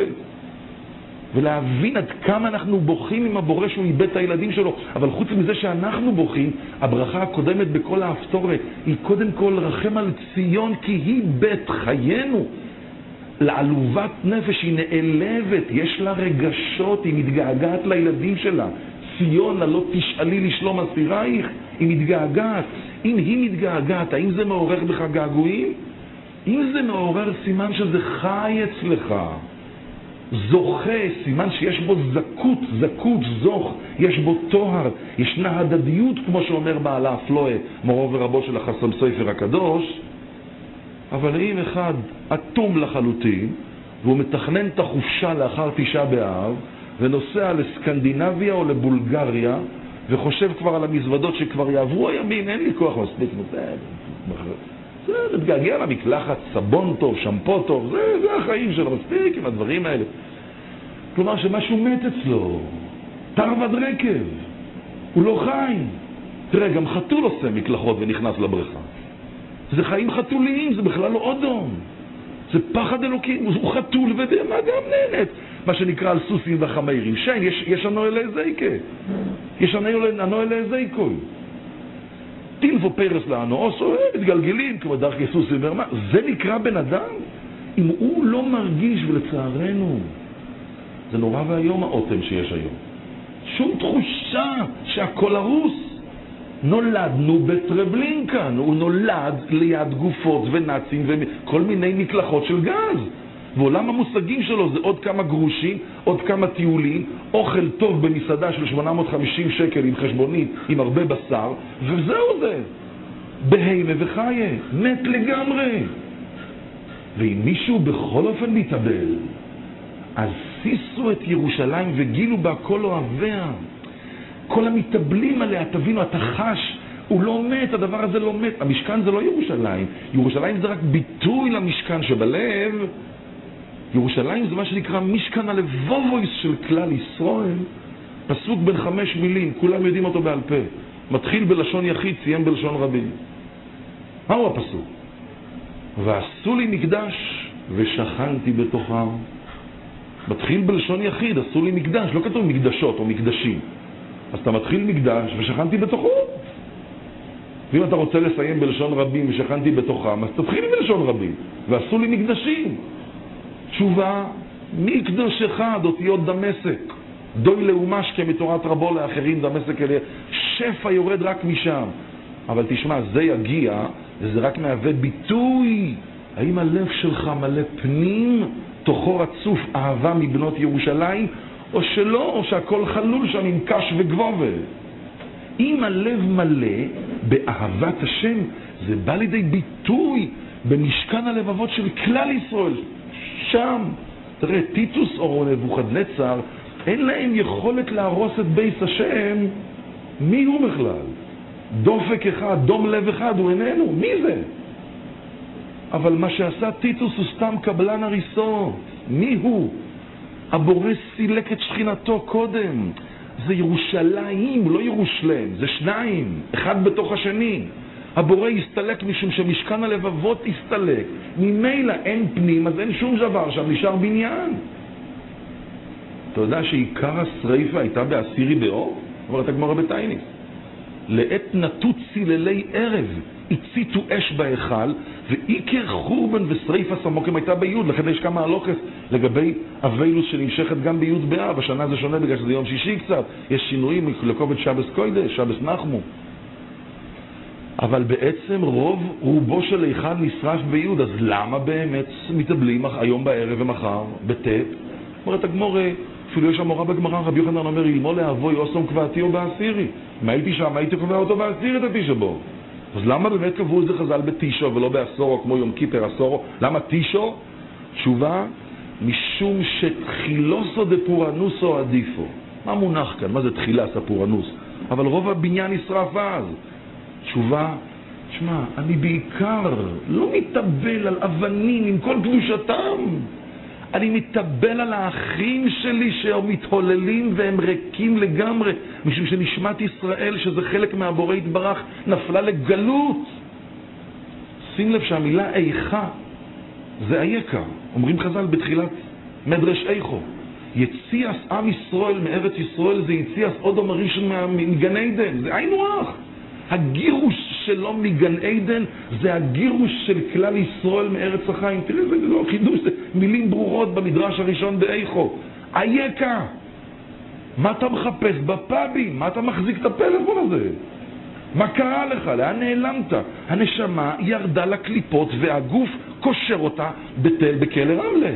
ולהבין עד כמה אנחנו בוכים עם הבורא שהוא איבד את הילדים שלו. אבל חוץ מזה שאנחנו בוכים, הברכה הקודמת בכל ההפטורה היא קודם כל רחם על ציון כי היא בית חיינו. לעלובת נפש, היא נעלבת, יש לה רגשות, היא מתגעגעת לילדים שלה. ציון, לא תשאלי לשלום אסירייך, היא מתגעגעת. אם היא מתגעגעת, האם זה מעורר בך געגועים? אם זה מעורר, סימן שזה חי אצלך. זוכה, סימן שיש בו זכות, זכות, זוך, יש בו תוהר, ישנה הדדיות, כמו שאומר בעלה הפלואה, מורו ורבו של החסם סופר הקדוש. אבל אם אחד אטום לחלוטין, והוא מתכנן את החופשה לאחר תשעה באב, ונוסע לסקנדינביה או לבולגריה, וחושב כבר על המזוודות שכבר יעברו הימים, אין לי כוח מספיק, זה מתגעגע למקלחת, סבון טוב, שמפו טוב, זה, זה החיים שלו, מספיק עם הדברים האלה. כלומר שמשהו מת אצלו, תרווד רקב, הוא לא חי. תראה, גם חתול עושה מקלחות ונכנס לבריכה. זה חיים חתוליים, זה בכלל לא אודום. זה פחד אלוקים, הוא חתול ודמה גם נהנית. מה שנקרא על סוסים וחמיירים. שיין, יש, יש הנועל להזייקה. יש הנועל להזייקה. טילבו פרס לאנוס, או מתגלגלים כמו דרכי סוסים ורמה. זה נקרא בן אדם? אם הוא לא מרגיש, ולצערנו, זה נורא והיום האוטם שיש היום. שום תחושה שהכל הרוס. נולדנו בטרבלינקה, הוא נולד ליד גופות ונאצים וכל מיני מקלחות של גז. ועולם המושגים שלו זה עוד כמה גרושים, עוד כמה טיולים, אוכל טוב במסעדה של שמונה מאות וחמישים שקל עם חשבונית, עם הרבה בשר, וזהו זה. בהימה וחיה, מת לגמרי. ואם מישהו בכל אופן מתאבל, אז סיסו את ירושלים וגילו בה כל אוהביה. כל המתאבלים עליה, תבינו, אתה חש, הוא לא מת, הדבר הזה לא מת. המשכן זה לא ירושלים. ירושלים זה רק ביטוי למשכן שבלב. ירושלים זה מה שנקרא משכן הלבובויס של כלל ישראל. פסוק בין חמש מילים, כולם יודעים אותו בעל פה. מתחיל בלשון יחיד, סיים בלשון רבים. מהו הפסוק? ועשו לי מקדש ושכנתי בתוכם. מתחיל בלשון יחיד, עשו לי מקדש, לא כתוב מקדשות או מקדשים. אז אתה מתחיל מקדש ושכנתי בתוכו. ואם אתה רוצה לסיים בלשון רבים ושכנתי בתוכם, אז תתחיל בלשון רבים. ועשו לי מקדשים. תשובה, מקדש אחד, אותיות דמשק. דוי לאומש כמתורת רבו לאחרים, דמשק אליה. שפע יורד רק משם. אבל תשמע, זה יגיע, וזה רק מהווה ביטוי. האם הלב שלך מלא פנים, תוכו רצוף אהבה מבנות ירושלים, או שלא, או שהכל חלול שם עם קש וגבובה. אם הלב מלא באהבת השם, זה בא לידי ביטוי במשכן הלבבות של כלל ישראל. שם, תראה, טיטוס או נבוכדנצר, אין להם יכולת להרוס את בית השם. מי הוא בכלל? דופק אחד, דום לב אחד, הוא איננו. מי זה? אבל מה שעשה טיטוס הוא סתם קבלן הריסות. מי הוא? הבורא סילק את שכינתו קודם. זה ירושלים, לא ירושלם, זה שניים, אחד בתוך השני. הבורא יסתלק משום שמשכן הלבבות יסתלק. ממילא אין פנים, אז אין שום דבר, שם נשאר בניין. אתה יודע שעיקר השריפה הייתה בעשירי באור? אבל אתה גמורה בתייניס. לעת נטו ציללי ערב, הציתו אש בהיכל, ועיקר חורבן ושריפה סמוקים הייתה ביוד. לכן יש כמה הלוכס לגבי אבילוס שנמשכת גם ביוד באב. השנה זה שונה בגלל שזה יום שישי קצת. יש שינויים לקובץ שבס קוידש, שבס נחמו. אבל בעצם רוב רובו של היכל נשרף ביוד, אז למה באמת מתאבלים היום בערב ומחר בטט? אומרת הגמורה, אפילו יש המורה בגמרא, רבי יוחנן אומר, אלמו לאבוי אוסום קבעתי או בעשירי. אם הייתי שם, הייתי קובע אותו בעשירי את התשע בו. אז למה באמת קבעו את זה חז"ל בתישו ולא בעשורו, כמו יום כיפר עשורו? למה תישו? תשובה, משום שתחילוסו דפורנוסו עדיפו. מה מונח כאן? מה זה תחילס הפורנוס? אבל רוב הבניין נשרף אז. תשובה, שמע, אני בעיקר לא מתאבל על אבנים עם כל קדושתם. אני מתאבל על האחים שלי שמתהוללים והם ריקים לגמרי, משום שנשמת ישראל, שזה חלק מהבורא יתברך, נפלה לגלות. שים לב שהמילה איכה זה אייכה. אומרים חז"ל בתחילת מדרש איכו, יציאס עם ישראל מארץ ישראל, זה יציאס אודום הראשון מגן עדן, זה עין רוח. הגירוש שלו מגן עדן זה הגירוש של כלל ישראל מארץ החיים. תראה, זה לא חידוש, זה מילים ברורות במדרש הראשון באיכו. אייכה, מה אתה מחפש בפאבים? מה אתה מחזיק את הפלאפון הזה? מה קרה לך? לאן נעלמת? הנשמה ירדה לקליפות והגוף קושר אותה בתל בכלא רמלה.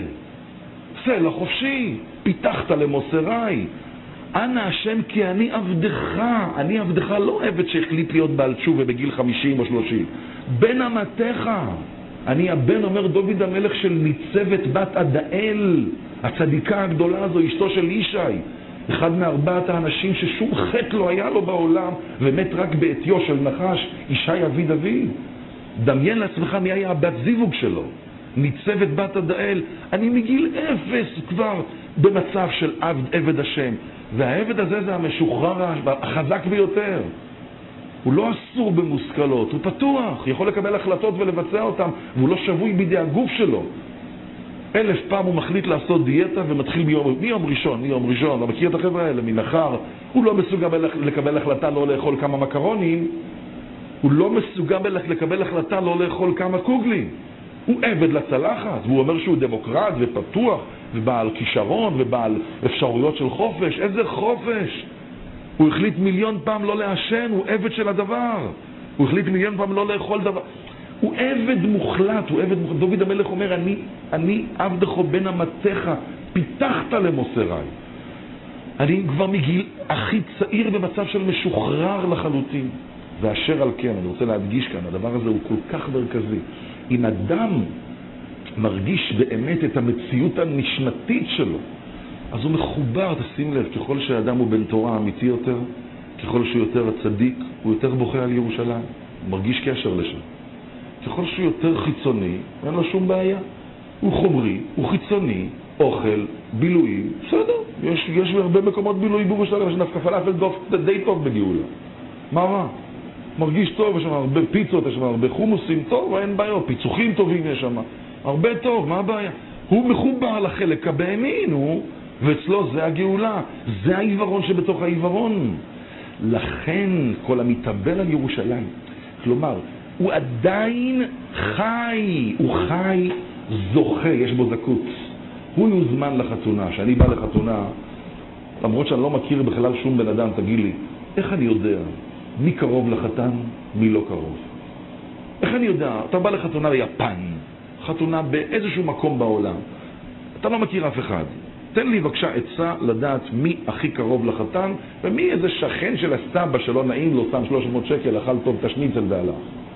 סלע חופשי, פיתחת למוסריי. אנא השם כי אני עבדך. אני עבדך, לא עבד שהחליט להיות בעל תשובה בגיל חמישים או שלושים. בן אמתך. אני הבן, אומר דוד המלך, של ניצבת בת עדאל, הצדיקה הגדולה הזו, אשתו של ישי, אחד מארבעת האנשים ששום חטא לא היה לו בעולם ומת רק בעטיו של נחש, ישי אבי דוד. דמיין לעצמך מי היה הבת זיווג שלו, ניצבת בת עדאל. אני מגיל אפס כבר במצב של עבד, עבד השם, והעבד הזה זה המשוחרר החזק ביותר. הוא לא אסור במושכלות, הוא פתוח, יכול לקבל החלטות ולבצע אותם, והוא לא שבוי בידי הגוף שלו. אלף פעם הוא מחליט לעשות דיאטה ומתחיל ביום, מיום ראשון, מיום ראשון, לא מכיר את החבר'ה האלה, מנחר, הוא לא מסוגל לקבל החלטה לא לאכול כמה מקרונים, הוא לא מסוגל לקבל החלטה לא לאכול כמה קוגלים. הוא עבד לצלחת, והוא אומר שהוא דמוקרט ופתוח ובעל כישרון ובעל אפשרויות של חופש. איזה חופש? הוא החליט מיליון פעם לא לעשן, הוא עבד של הדבר. הוא החליט מיליון פעם לא לאכול דבר. הוא עבד מוחלט, הוא עבד מוחלט. דוד המלך אומר, אני, אני עבדך בן אמתך, פיתחת למוסריי. אני כבר מגיל הכי צעיר במצב של משוחרר לחלוטין. ואשר על כן, אני רוצה להדגיש כאן, הדבר הזה הוא כל כך מרכזי. אם אדם מרגיש באמת את המציאות הנשמתית שלו, אז הוא מחובר, תשים לב, ככל שהאדם הוא בן תורה אמיתי יותר, ככל שהוא יותר הצדיק, הוא יותר בוכה על ירושלים, הוא מרגיש קשר לשם. ככל שהוא יותר חיצוני, אין לו שום בעיה. הוא חומרי, הוא חיצוני, אוכל, בילויים, בסדר. יש, יש הרבה מקומות בילוי בירושלים, יש נפקא פלאפל די טוב בגאולה. מה רע? מרגיש טוב, יש שם הרבה פיצות, יש שם הרבה חומוסים, טוב, אין בעיות, פיצוחים טובים יש שם, הרבה טוב, מה הבעיה? הוא מחובר לחלק הבאמין, הוא, ואצלו זה הגאולה, זה העיוורון שבתוך העיוורון. לכן כל המתאבל על ירושלים, כלומר, הוא עדיין חי, הוא חי זוכה, יש בו זכות. הוא יוזמן לחתונה, שאני בא לחתונה, למרות שאני לא מכיר בכלל שום בן אדם, תגיד לי, איך אני יודע מי קרוב לחתן, מי לא קרוב? איך אני יודע? אתה בא לחתונה ביפן, חתונה באיזשהו מקום בעולם, אתה לא מכיר אף אחד. תן לי בבקשה עצה לדעת מי הכי קרוב לחתן, ומי איזה שכן של הסבא שלא נעים לו, שם שלוש מאות שקל, אכל טוב תשניצל והלך.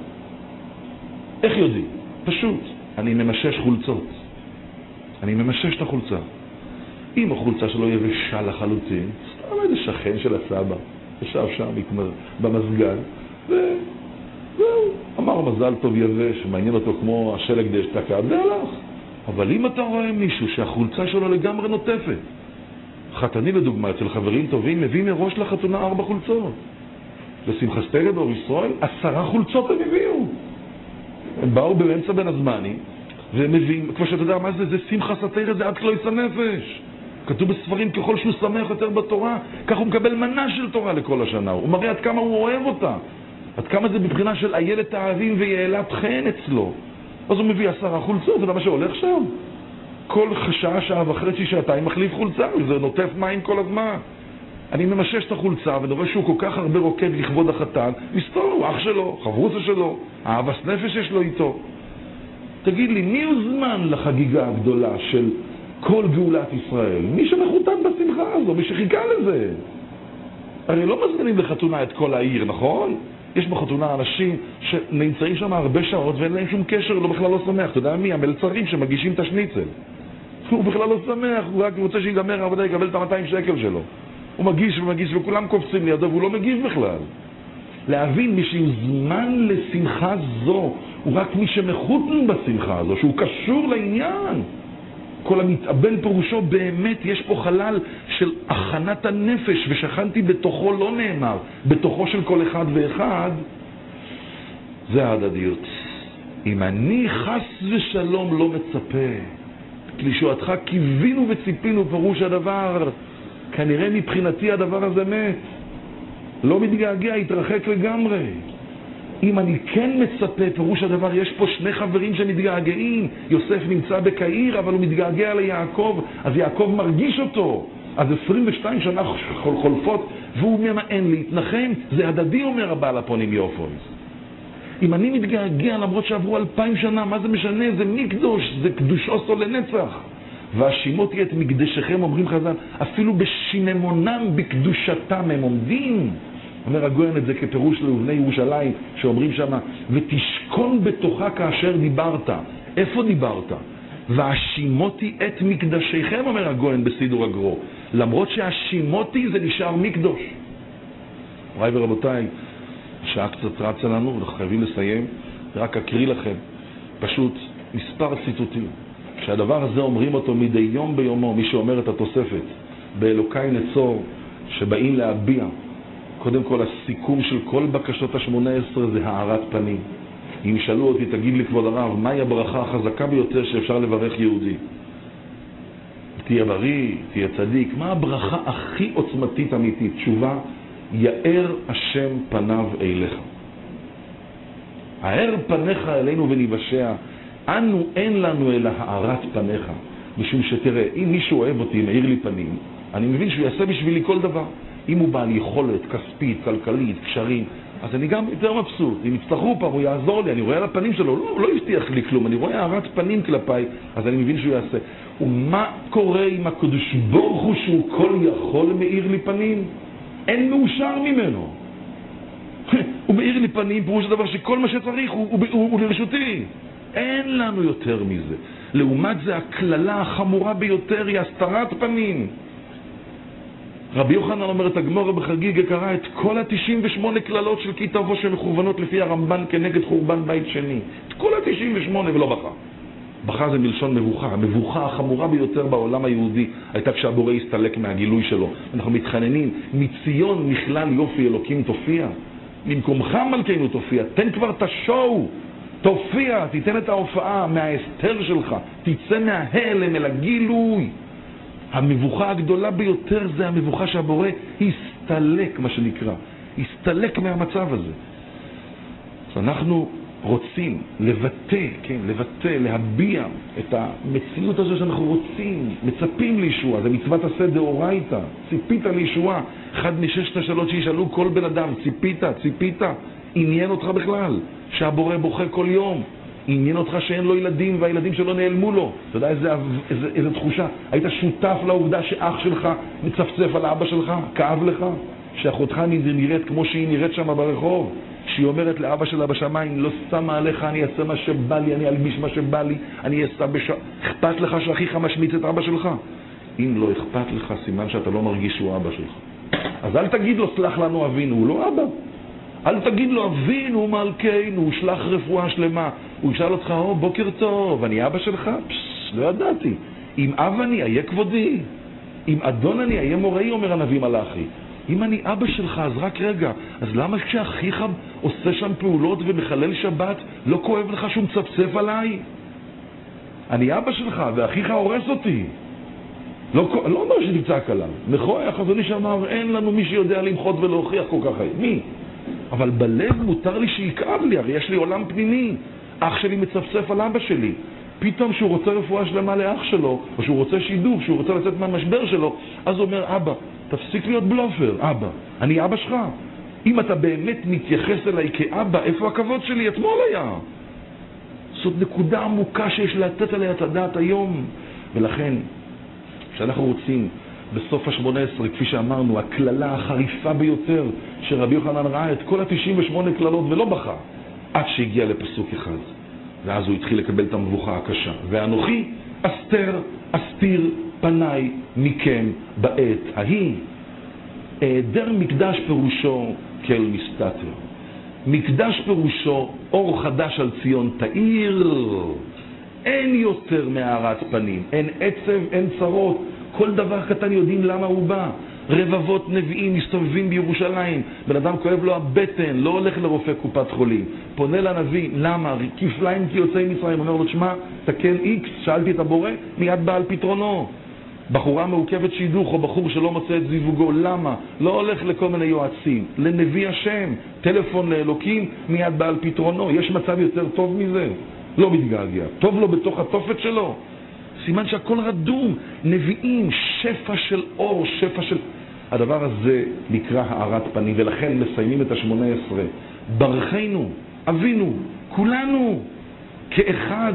איך יודעים? פשוט, אני ממשש חולצות. אני ממשש את החולצה. אם החולצה שלו יבשה לחלוטין, סתם איזה שכן של הסבא, ישב שם במסגד, וזהו, אמר מזל טוב יבש, מעניין אותו כמו השלג דשתקה, והלך. אבל אם אתה רואה מישהו שהחולצה שלו לגמרי נוטפת, חתני לדוגמה, אצל חברים טובים, מביא מראש לחתונה ארבע חולצות. לשמחה סטגה באור ישראל, עשרה חולצות הם הביאו. הם באו באמצע בין הזמני, והם מביאים, כמו שאתה יודע מה זה, זה שמחה סתירה, זה עד לא יצא נפש. כתוב בספרים, ככל שהוא שמח יותר בתורה, כך הוא מקבל מנה של תורה לכל השנה. הוא מראה עד כמה הוא אוהב אותה. עד כמה זה בבחינה של איילת האהבים ויעלת חן אצלו. אז הוא מביא עשרה חולצות, זה מה שהולך שם. כל שעה, שעה וחצי, שעתיים מחליף חולצה, וזה נוטף מים כל הזמן. אני ממשש את החולצה ואני רואה שהוא כל כך הרבה רוקד לכבוד החתן, מסתור, הוא אח שלו, חברוסה שלו, אהבס נפש יש לו איתו. תגיד לי, מי הוזמן לחגיגה הגדולה של כל גאולת ישראל? מי שמחותן בשמחה הזו, מי שחיכה לזה. הרי לא מזמינים לחתונה את כל העיר, נכון? יש בחתונה אנשים שנמצאים שם הרבה שעות ואין להם שום קשר, לא בכלל לא שמח. אתה יודע מי? המלצרים שמגישים את השניצל. הוא בכלל לא שמח, הוא רק רוצה שיגמר העבודה, יקבל את ה-מאתיים שקל שלו. הוא מגיש ומגיש וכולם קופצים לידו והוא לא מגיב בכלל. להבין, מי שיוזמן לשמחה זו הוא רק מי שמחותן בשמחה הזו, שהוא קשור לעניין. כל המתאבל פירושו באמת יש פה חלל של הכנת הנפש, ושכנתי בתוכו לא נאמר, בתוכו של כל אחד ואחד. זה ההדדיות. אם אני חס ושלום לא מצפה, לישועתך קיווינו וציפינו, פירוש הדבר, כנראה מבחינתי הדבר הזה מת. לא מתגעגע, התרחק לגמרי. אם אני כן מצפה, פירוש הדבר, יש פה שני חברים שמתגעגעים. יוסף נמצא בקהיר, אבל הוא מתגעגע ליעקב, אז יעקב מרגיש אותו. אז עשרים ושתיים שנה חולפות, והוא ממאן להתנחם. זה הדדי, אומר הבעל הפונים יופויס. אם אני מתגעגע, למרות שעברו אלפיים שנה, מה זה משנה? זה מקדוש, זה קדוש אוסו לנצח. והשימותי את מקדשכם, אומרים חז"ל, אפילו בשיממונם בקדושתם הם עומדים. אומר הגויין את זה כפירוש לבני ירושלים, שאומרים שם, ותשכון בתוכה כאשר דיברת. איפה דיברת? והשימותי את מקדשיכם, אומר הגויין בסידור הגרו. למרות שהשימותי זה נשאר מקדוש. רבותיי ורבותיי, השעה קצת רצה לנו, אנחנו חייבים לסיים. רק אקריא לכם פשוט מספר ציטוטים. שהדבר הזה אומרים אותו מדי יום ביומו, מי שאומר את התוספת, באלוקי נצור, שבאים להביע. קודם כל, הסיכום של כל בקשות השמונה עשרה זה הארת פנים. אם שאלו אותי, תגיד לי כבוד הרב, מהי הברכה החזקה ביותר שאפשר לברך יהודי? תהיה בריא, תהיה צדיק. מה הברכה הכי עוצמתית אמיתית? תשובה, יאר השם פניו אליך. האר פניך אלינו וניבשע. אנו אין לנו אלא הארת פניך. משום שתראה, אם מישהו אוהב אותי, מאיר לי פנים, אני מבין שהוא יעשה בשבילי כל דבר. אם הוא בעל יכולת, כספית, כלכלית, קשרים, אז אני גם יותר מבסוט. אם יצטרכו פעם, הוא יעזור לי, אני רואה על הפנים שלו, לא, הוא לא הבטיח לי כלום, אני רואה הארת פנים כלפיי, אז אני מבין שהוא יעשה. ומה קורה עם הקדוש ברוך הוא שהוא כל יכול מאיר לי פנים? אין מאושר ממנו. הוא מאיר לי פנים, פירוש הדבר שכל מה שצריך הוא, הוא, הוא, הוא לרשותי. אין לנו יותר מזה. לעומת זה, הכללה החמורה ביותר היא הסתרת פנים. רבי יוחנן אומר את הגמרא בחגיגה, קרא את כל ה-תשעים ושמונה כללות של כתבו שמכוונות לפי הרמב"ן כנגד חורבן בית שני. את כל ה-תשעים ושמונה ולא בכה. בכה זה מלשון מבוכה. המבוכה החמורה ביותר בעולם היהודי הייתה כשהבורא הסתלק מהגילוי שלו. אנחנו מתחננים, מציון מכלל יופי אלוקים תופיע. ממקומך מלכנו תופיע. תן כבר את השואו. תופיע, תיתן את ההופעה מההסתר שלך. תצא מההלם אל הגילוי. המבוכה הגדולה ביותר זה המבוכה שהבורא הסתלק, מה שנקרא. הסתלק מהמצב הזה. אז אנחנו רוצים לבטא, כן, לבטא, להביע את המציאות הזו שאנחנו רוצים, מצפים לישועה. זה מצוות עשה דאורייתא. ציפית לישועה. אחד מששת השאלות שישאלו כל בן אדם, ציפית, ציפית, עניין אותך בכלל, שהבורא בוכה כל יום. עניין אותך שאין לו ילדים והילדים שלו נעלמו לו. אתה יודע איזה, איזה, איזה תחושה? היית שותף לעובדה שאח שלך מצפצף על אבא שלך? כאב לך? שאחותך נראית כמו שהיא נראית שם ברחוב? שהיא אומרת לאבא שלה בשמיים, לא שמה עליך, אני אעשה מה שבא לי, אני אלביש מה שבא לי, אני אעשה בש... אכפת לך שאחיך משמיץ את אבא שלך? אם לא אכפת לך, סימן שאתה לא מרגיש שהוא אבא שלך. אז אל תגיד לו, סלח לנו אבינו, הוא לא אבא. אל תגיד לו, אבינו מלכנו, שלח רפואה שלמה. הוא ישאל אותך, או, בוקר טוב, אני אבא שלך? פש, לא ידעתי. אם אב אני, אהיה כבודי. אם אדון אני, אהיה מוראי, אומר הנביא מלאכי. אם אני אבא שלך, אז רק רגע. אז למה כשאחיך עושה שם פעולות ומחלל שבת, לא כואב לך שהוא מצפצף עליי? אני אבא שלך, ואחיך הורס אותי. לא, לא אומר שתצעק עליו. מכוי החזוני שאמר, אין לנו מי שיודע למחות ולהוכיח כל כך. מי? אבל בלב מותר לי שיכאב לי, הרי יש לי עולם פנימי. אח שלי מצפצף על אבא שלי. פתאום שהוא רוצה רפואה שלמה לאח שלו, או שהוא רוצה שידוך, שהוא רוצה לצאת מהמשבר שלו, אז הוא אומר, אבא, תפסיק להיות בלופר, אבא. אני אבא שלך. אם אתה באמת מתייחס אליי כאבא, איפה הכבוד שלי? אתמול היה. זאת נקודה עמוקה שיש לתת עליה את הדעת היום. ולכן, כשאנחנו רוצים בסוף ה-שמונה עשרה, כפי שאמרנו, הכללה החריפה ביותר, שרבי יוחנן ראה את כל ה-תשעים ושמונה כללות ולא בכה, עד שהגיע לפסוק אחד. ואז הוא התחיל לקבל את המבוכה הקשה. ואנוכי אסתר, אסתיר פניי מכם בעת ההיא. היעדר מקדש פירושו כל מסתתר. מקדש פירושו אור חדש על ציון תאיר. אין יותר מהארת פנים, אין עצב, אין צרות. כל דבר קטן יודעים למה הוא בא. רבבות נביאים מסתובבים בירושלים, בן אדם כואב לו הבטן, לא הולך לרופא קופת חולים, פונה לנביא, למה? כפליים כי יוצאי מצרים, אומר לו, תשמע, תקן איקס, שאלתי את הבורא, מיד בא על פתרונו. בחורה מעוכבת שידוך או בחור שלא מוצא את זיווגו, למה? לא הולך לכל מיני יועצים, לנביא השם, טלפון לאלוקים, מיד בא על פתרונו. יש מצב יותר טוב מזה? לא מתגעגע. טוב לו בתוך התופת שלו? סימן שהכל רדום, נביאים, שפע של אור, שפע של... הדבר הזה נקרא הארת פנים, ולכן מסיימים את ה-שמונה עשרה. ברכנו, אבינו, כולנו, כאחד,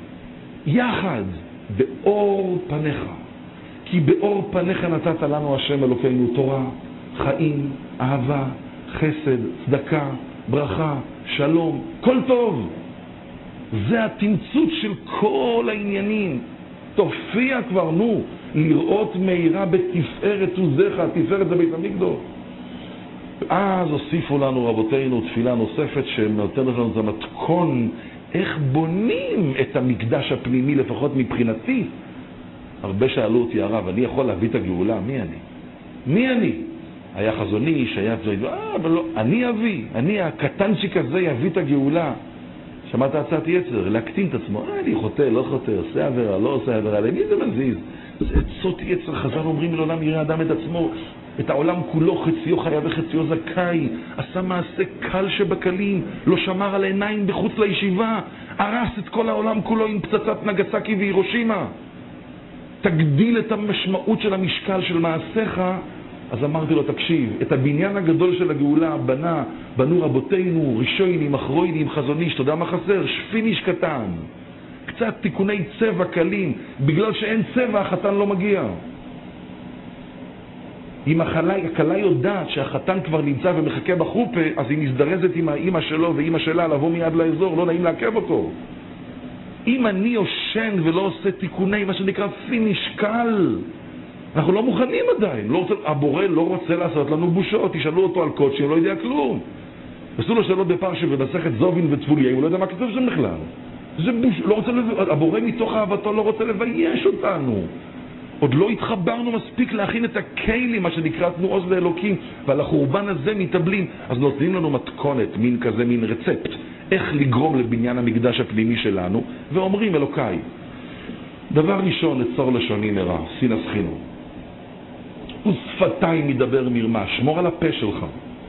יחד, באור פניך. כי באור פניך נתת לנו השם אלוקינו תורה, חיים, אהבה, חסד, צדקה, ברכה, שלום, כל טוב. זה התמצות של כל העניינים. תופיע כבר, נו, לראות מהירה בתפארת עוזך, תפארת זה בית המקדש. אז הוסיפו לנו רבותינו תפילה נוספת שנותנת לנו את המתכון, איך בונים את המקדש הפנימי, לפחות מבחינתי. הרבה שאלו אותי, הרב, אני יכול להביא את הגאולה? מי אני? מי אני? היה חזון איש, היה... אה, אבל לא, אני אביא, אני הקטנצ'יק הזה יביא את הגאולה. שמעת הצעת יצר, להקטין את עצמו, אה, אני חוטא, לא חוטא, עושה עבירה, לא עושה עבירה, למי זה מזיז? זה עצות יצר, חז"ל אומרים לעולם יראה אדם את עצמו, את העולם כולו, חציו חיה וחציו זכאי, עשה מעשה קל שבקלים, לא שמר על עיניים בחוץ לישיבה, הרס את כל העולם כולו עם פצצת נגסקי והירושימה. תגדיל את המשמעות של המשקל של מעשיך. אז אמרתי לו, תקשיב, את הבניין הגדול של הגאולה בנה, בנו רבותינו, ראשונים, אחרונים, חזוניש, אתה יודע מה חסר? שפיניש קטן. קצת תיקוני צבע קלים, בגלל שאין צבע החתן לא מגיע. אם הכלה יודעת שהחתן כבר נמצא ומחכה בחופה, אז היא מזדרזת עם האמא שלו ואמא שלה לבוא מיד לאזור, לא נעים לעכב אותו. אם אני יושן ולא עושה תיקוני, מה שנקרא פיניש קל, אנחנו לא מוכנים עדיין. לא רוצה, הבורא לא רוצה לעשות לנו בושות. תשאלו אותו על קודשי, הוא לא יודע כלום. עשו לו שאלות בפרשה ובמסכת זובין וטפוליה, הוא לא יודע מה כתוב שם בכלל. זה בוש... לא רוצה לב... הבורא מתוך אהבתו לא רוצה לבייש אותנו. עוד לא התחברנו מספיק להכין את הכלים, מה שנקרא תנו עוז לאלוקים, ועל החורבן הזה מתאבלים. אז נותנים לנו מתכונת, מין כזה, מין רצפט, איך לגרום לבניין המקדש הפנימי שלנו, ואומרים אלוקיי, דבר ראשון, נצור לשוני מרע, סינס חינו. ושפתיי מדבר מרמה, שמור על הפה שלך.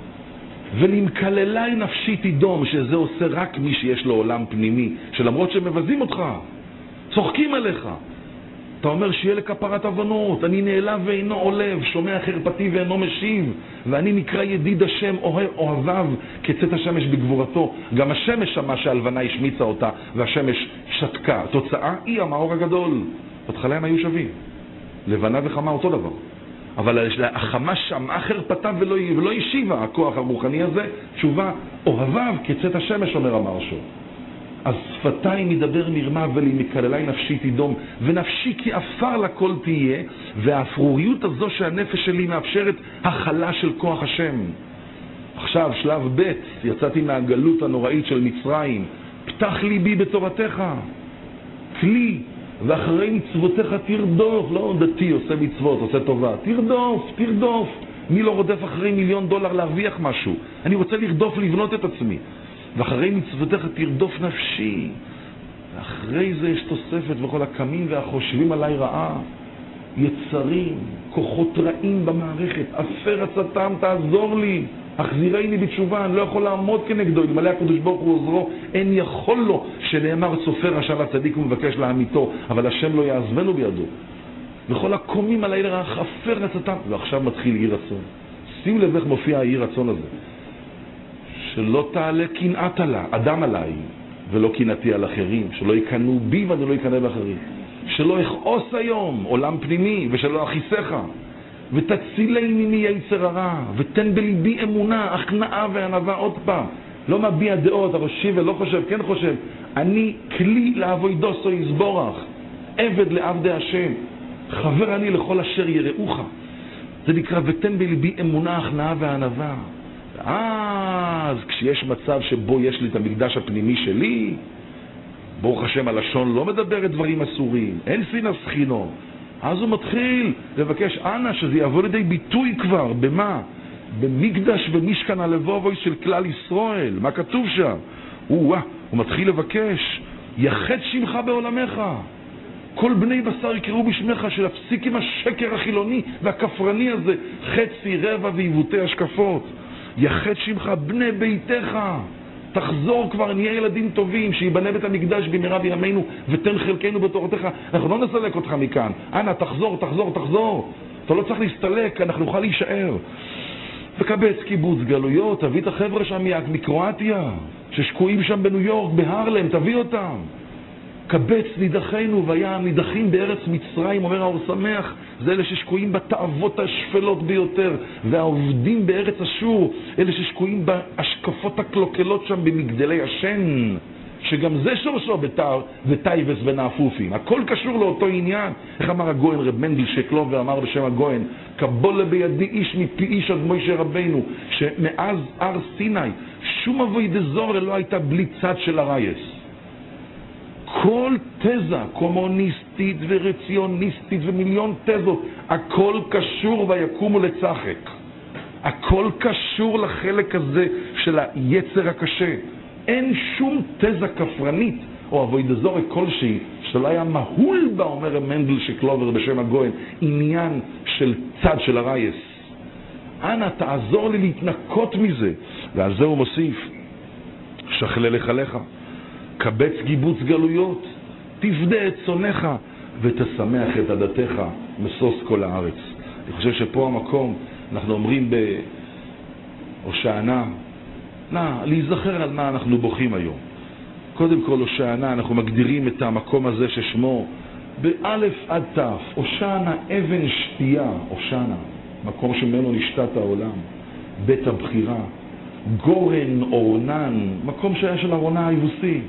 ולמקללי נפשי תדום, שזה עושה רק מי שיש לו עולם פנימי, שלמרות שמבזים אותך, צוחקים עליך. אתה אומר שיהיה לכפרת עוונות, אני נעלב ואינו עולב, שומע חרפתי ואינו משיב, ואני נקרא ידיד השם אוהב אוהביו כצאת השמש בגבורתו. גם השמש שמה שהלבנה השמיצה אותה, והשמש שתקה. תוצאה היא המאור הגדול. בהתחלה הם היו שווים. לבנה וחמה אותו דבר. אבל החמה שמעה חרפתה ולא, ולא השיבה, הכוח הרוחני הזה, תשובה, אוהביו כצאת השמש, אומר המרשו. אז שפתיי מדבר מרמה ולמקללי נפשי תדום, ונפשי כי אפר לכל תהיה, והאפרוריות הזו שהנפש שלי מאפשרת החלה של כוח השם. עכשיו, שלב ב', יצאתי מהגלות הנוראית של מצרים, פתח ליבי בתורתך, כלי, ואחרי מצוותיך תרדוף, לא דתי עושה מצוות, עושה טובה, תרדוף, תרדוף. מי לא רודף אחרי מיליון דולר להרוויח משהו? אני רוצה לרדוף, לבנות את עצמי. ואחרי מצוותיך תרדוף נפשי. ואחרי זה יש תוספת, וכל הקמים והחושבים עליי רעה, יצרים, כוחות רעים במערכת, אפר עצתם, תעזור לי, החזירני בתשובה, אני לא יכול לעמוד כנגדו, אלמלא הקדוש ברוך הוא עוזרו, אין יכול לו, שנאמר סופר רשע לצדיק ומבקש לעמיתו, אבל השם לא יעזבנו בידו. וכל הקומים על העיר הרע חפר עצתם. ועכשיו מתחיל אי רצון. שימו לב איך מופיע האי רצון הזה. שלא תעלה קנאת עלה, אדם עליי, ולא קנאתי על אחרים. שלא יקנו בי ואני לא יקנה באחרים. שלא אכעוס היום עולם פנימי, ושלא אכיסך. ותצילני מיצר הרע, ותן בליבי אמונה, הכנעה וענווה. עוד פעם, לא מביע דעות, הראשי ולא חושב, כן חושב. אני כלי לעבודתו יזבורך, עבד לעבדי השם, חבר אני לכל אשר יראוך. זה נקרא ותן בליבי אמונה, הכנעה וענווה. אז כשיש מצב שבו יש לי את המקדש הפנימי שלי, ברוך השם הלשון לא מדברת דברים אסורים, אין סינא סחינו, אז הוא מתחיל לבקש אנא שזה יבוא לידי ביטוי כבר. במה? במקדש ומשכן הלבובוי של כלל ישראל. מה כתוב שם? הוא, הוא מתחיל לבקש יחד שמך בעולמך, כל בני בשר יקראו בשמך, שלהפסיק עם השקר החילוני והכפרני הזה, חצי רבע ועיוותי השקפות. יחד שמך בני ביתך, תחזור כבר, נהיה ילדים טובים, שיבנה בית המקדש במהרה בימינו, ותן חלקנו בתורתך. אנחנו לא נסלק אותך מכאן. אנא, תחזור, תחזור, תחזור. אתה לא צריך להסתלק, אנחנו נוכל להישאר. וקבץ קיבוץ גלויות, תביא את החבר'ה שם מקרואטיה, ששקועים שם בניו יורק, בהרלם, תביא אותם. קבץ נידחינו, והיה נידחים בארץ מצרים, אומר האור שמח, זה אלה ששקועים בתאוות השפלות ביותר, והעובדים בארץ אשור, אלה ששקועים בהשקפות הקלוקלות שם במגדלי השן, שגם זה שורשו בתר וטייבס ונאפופים. הכל קשור לאותו עניין. איך אמר הגויין רב מנדל שקלוב ואמר בשם הגויין, קבולה בידי איש מפי איש עד מוישה רבינו, שמאז הר סיני שום אבוידה זורה לא הייתה בלי צד של הרייס. כל תזה קומוניסטית ורציוניסטית ומיליון תזות, הכל קשור ויקומו לצחק. הכל קשור לחלק הזה של היצר הקשה. אין שום תזה כפרנית או אבוידה זורה כלשהי שלא היה מהול בה, אומר מנדל שקלובר בשם הגויין, עניין של צד של הרייס. אנא תעזור לי להתנקות מזה. ועל זה הוא מוסיף, שכלה לחלך, קבץ גיבוץ גלויות, תפדה את צונך ותשמח את עדתך מסוס כל הארץ. אני חושב שפה המקום, אנחנו אומרים בהושענא, נא, להיזכר על מה אנחנו בוכים היום. קודם כל הושענא, אנחנו מגדירים את המקום הזה ששמו באלף עד תף, הושענא אבן שתייה, הושענא, מקום שממנו נשתת העולם, בית הבחירה, גורן אורנן, מקום שהיה של ארונה היבוסי,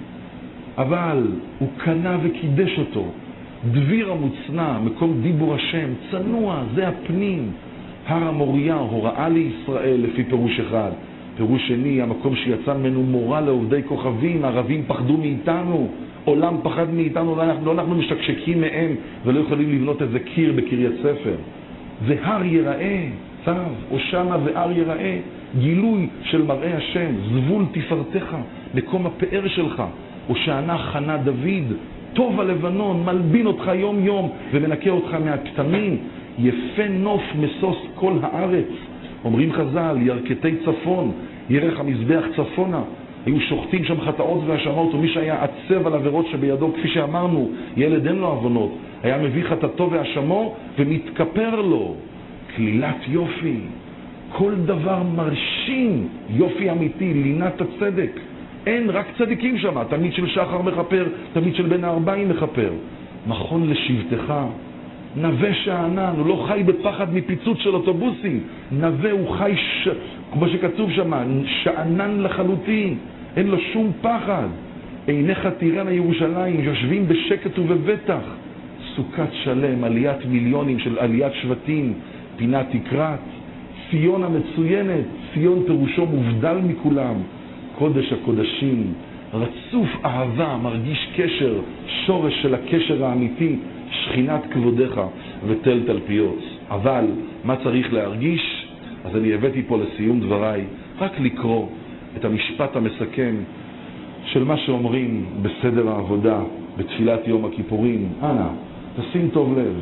אבל הוא קנה וקידש אותו, דביר המוצנע, מקום דיבור השם, צנוע, זה הפנים, הר המוריה, הוראה לישראל לפי פירוש אחד. פירוש שני, המקום שיצא ממנו מורה לעובדי כוכבים, הערבים פחדו מאיתנו, עולם פחד מאיתנו, לא אנחנו, לא אנחנו משקשקים מהם ולא יכולים לבנות איזה קיר בקריית ספר. והר יראה, צו, הושענא והר יראה, גילוי של מראה השם, זבול תפארתך, מקום הפאר שלך. הושענא חנה דוד, טוב הלבנון, מלבין אותך יום יום ומנקה אותך מהכתמים, יפה נוף מסוס כל הארץ. אומרים חז"ל, ירכתי צפון, ירך המזבח צפונה, היו שוחטים שם חטאות והאשמות, ומי שהיה עצב על עבירות שבידו, כפי שאמרנו, ילד אין לו עוונות, היה מביא חטאתו והאשמו ומתכפר לו. כלילת יופי, כל דבר מרשים, יופי אמיתי, לינת הצדק. אין, רק צדיקים שם, תמיד של שחר מחפר, תמיד של בן הארבעים מחפר. מכון לשבטך, נווה שאנן, הוא לא חי בפחד מפיצוץ של אוטובוסים, נווה הוא חי, ש... כמו שכתוב שם, שאנן לחלוטין, אין לו שום פחד. עיניך תיראנה ירושלים, יושבים בשקט ובבטח. סוכת שלם, עליית מיליונים של עליית שבטים, פינת תקרת, ציון המצוינת, ציון פירושו מובדל מכולם, קודש הקודשים, רצוף אהבה, מרגיש קשר, שורש של הקשר האמיתי, שכינת כבודך ותל תלפיות. אבל מה צריך להרגיש? אז אני הבאתי פה לסיום דבריי רק לקרוא את המשפט המסכם של מה שאומרים בסדר העבודה בתפילת יום הכיפורים. אנא, תשים טוב לב,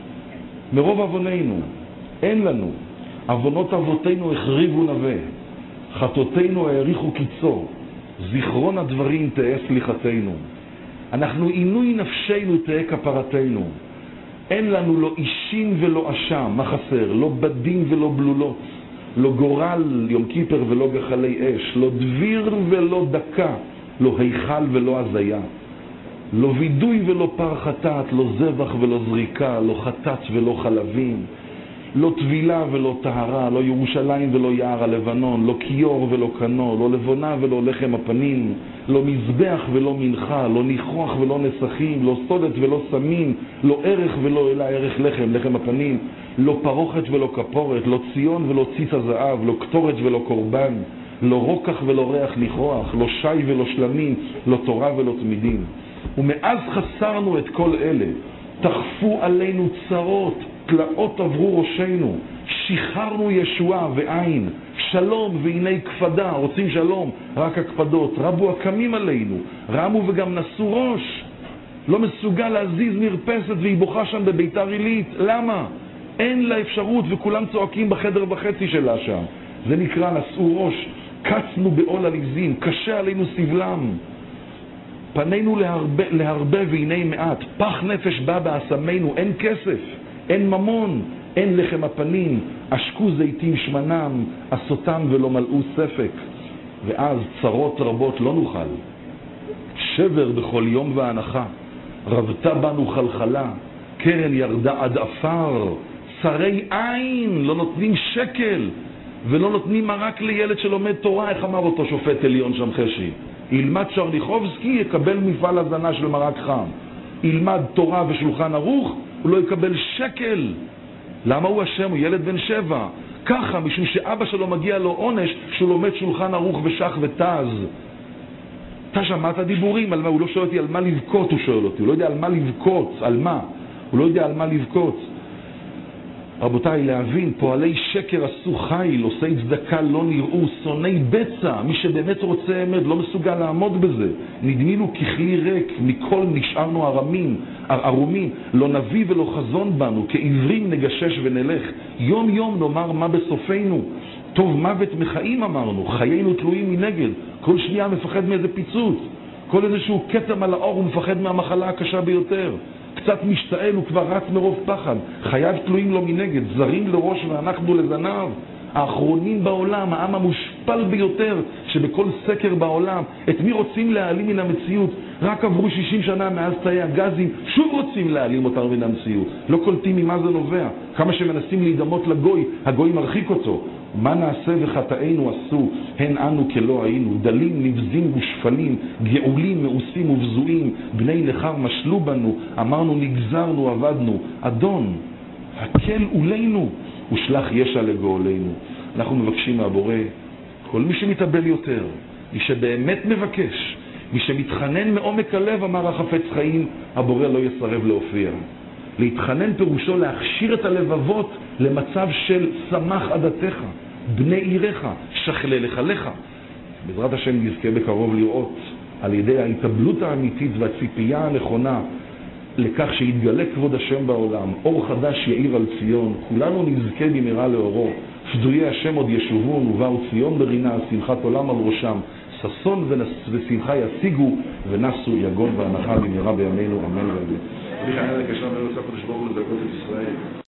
מרוב עווננו אין לנו, עוונות אבותינו החריבו נווה, חטאותינו העריכו קיצו, זיכרון הדברים תהיה סליחתנו, אנחנו עינוי נפשנו תהיה כפרתנו, אין לנו לא אישים ולא אשם, מה חסר? לא בדים ולא בלולות, לא גורל יום כיפר ולא גחלי אש, לא דביר ולא דקה, לא היכל ולא הזיה, לא וידוי ולא פר חטאת, לא זבח ולא זריקה, לא חטאת ולא חלבים, לא טבילה ולא טהרה, לא ירושלים ולא יער הלבנון, לא כיור ולא קנו, לא לבונה ולא לחם הפנים, לא מזבח ולא מנחה, לא ניחוח ולא נסכים, לא סולת ולא סמים, לא ערך ולא אלא ערך לחם, לחם הפנים, לא פרוכת ולא כפורת, לא ציון ולא ציס הזהב, לא קטורת ולא קורבן, לא רוקח ולא ריח ניחוח, לא שי ולא שלמים, לא תורה ולא תמידים. ומאז חסרנו את כל אלה, תחפו עלינו צרות, תלאות עברו ראשינו, שחררנו ישועה ועין, שלום והנה כפדה, רוצים שלום, רק הקפדות, רבו הקמים עלינו, רמו וגם נסו ראש, לא מסוגל להזיז מרפסת והיא בוכה שם בביתר עילית, למה? אין לה אפשרות וכולם צועקים בחדר וחצי שלה שם, זה נקרא נסו ראש, קצנו בעול הליזים, קשה עלינו סבלם, פנינו להרבה, להרבה והנה מעט, פח נפש בא בעשמנו, אין כסף, אין ממון, אין לחם הפנים, עשקו זיתים שמנם, עשותם ולא מלאו ספק. ואז צרות רבות לא נוכל. שבר בכל יום והנחה, רבתה בנו חלחלה, קרן ירדה עד אפר, צרי עין, לא נותנים שקל, ולא נותנים מרק לילד שלומד תורה, איך אמר אותו שופט עליון שם חשי? ילמד שרניחובסקי, יקבל מפעל הזנה של מרק חם. ילמד תורה ושולחן ערוך, הוא לא יקבל שקל. למה הוא השם? הוא ילד בן שבע. ככה, משום שאבא שלו מגיע לו עונש שהוא לומד שולחן ערוך ושח ותז. אתה שמעת דיבורים על מה? הוא לא שואל אותי על מה לבכות, הוא שואל אותי. הוא לא יודע על מה לבכות, על מה. הוא לא יודע על מה לבכות. רבותיי, להבין, פועלי שקר עשו חיל, עושי צדקה לא נראו, שונאי בצע, מי שבאמת רוצה אמת לא מסוגל לעמוד בזה. נדמינו ככלי ריק, מכל נשארנו ערמים, ערומים, לא נביא ולא חזון בנו, כעברים נגשש ונלך, יום יום נאמר מה בסופנו, טוב מוות מחיים אמרנו, חיינו תלויים מנגד, כל שנייה מפחד מאיזה פיצוץ, כל איזשהו קטע על האור הוא מפחד מהמחלה הקשה ביותר. קצת משתעל הוא כבר רץ מרוב פחד, חייו תלויים לו מנגד, זרים לראש ואנחנו לזנב, האחרונים בעולם, העם המושפל ביותר שבכל סקר בעולם, את מי רוצים להעלים מן המציאות? רק עברו שישים שנה מאז תאי הגזים, שוב רוצים להעלים אותנו מן המציאות, לא קולטים ממה זה נובע, כמה שמנסים להידמות לגוי, הגוי מרחיק אותו. מה נעשה וחטאינו עשו, הן אנו כלא היינו, דלים, נבזים ושפלים, גאולים, מאוסים ובזויים, בני נכר משלו בנו, אמרנו נגזרנו, עבדנו, אדון, הקל אולינו, ושלח ישע לגאולנו. אנחנו מבקשים מהבורא, כל מי שמתאבל יותר, מי שבאמת מבקש, מי שמתחנן מעומק הלב, אמר החפץ חיים, הבורא לא יסרב להופיע. להתחנן פירושו להכשיר את הלבבות למצב של שמח עדתך, בני עירך, שכלה לך לך. בעזרת השם נזכה בקרוב לראות על ידי ההתאבלות האמיתית והציפייה הנכונה לכך שיתגלה כבוד השם בעולם, אור חדש יאיר על ציון, כולנו נזכה במהרה לאורו, פדויי השם עוד ישובון ובאו ציון ברינה, שמחת עולם על ראשם, ששון ושמחה ישיגו ונסו יגון והנחה במהרה בימינו, אמן ואמן. אני חייב לקשר מרוצה קדוש ברוך הוא לדקות את ישראל.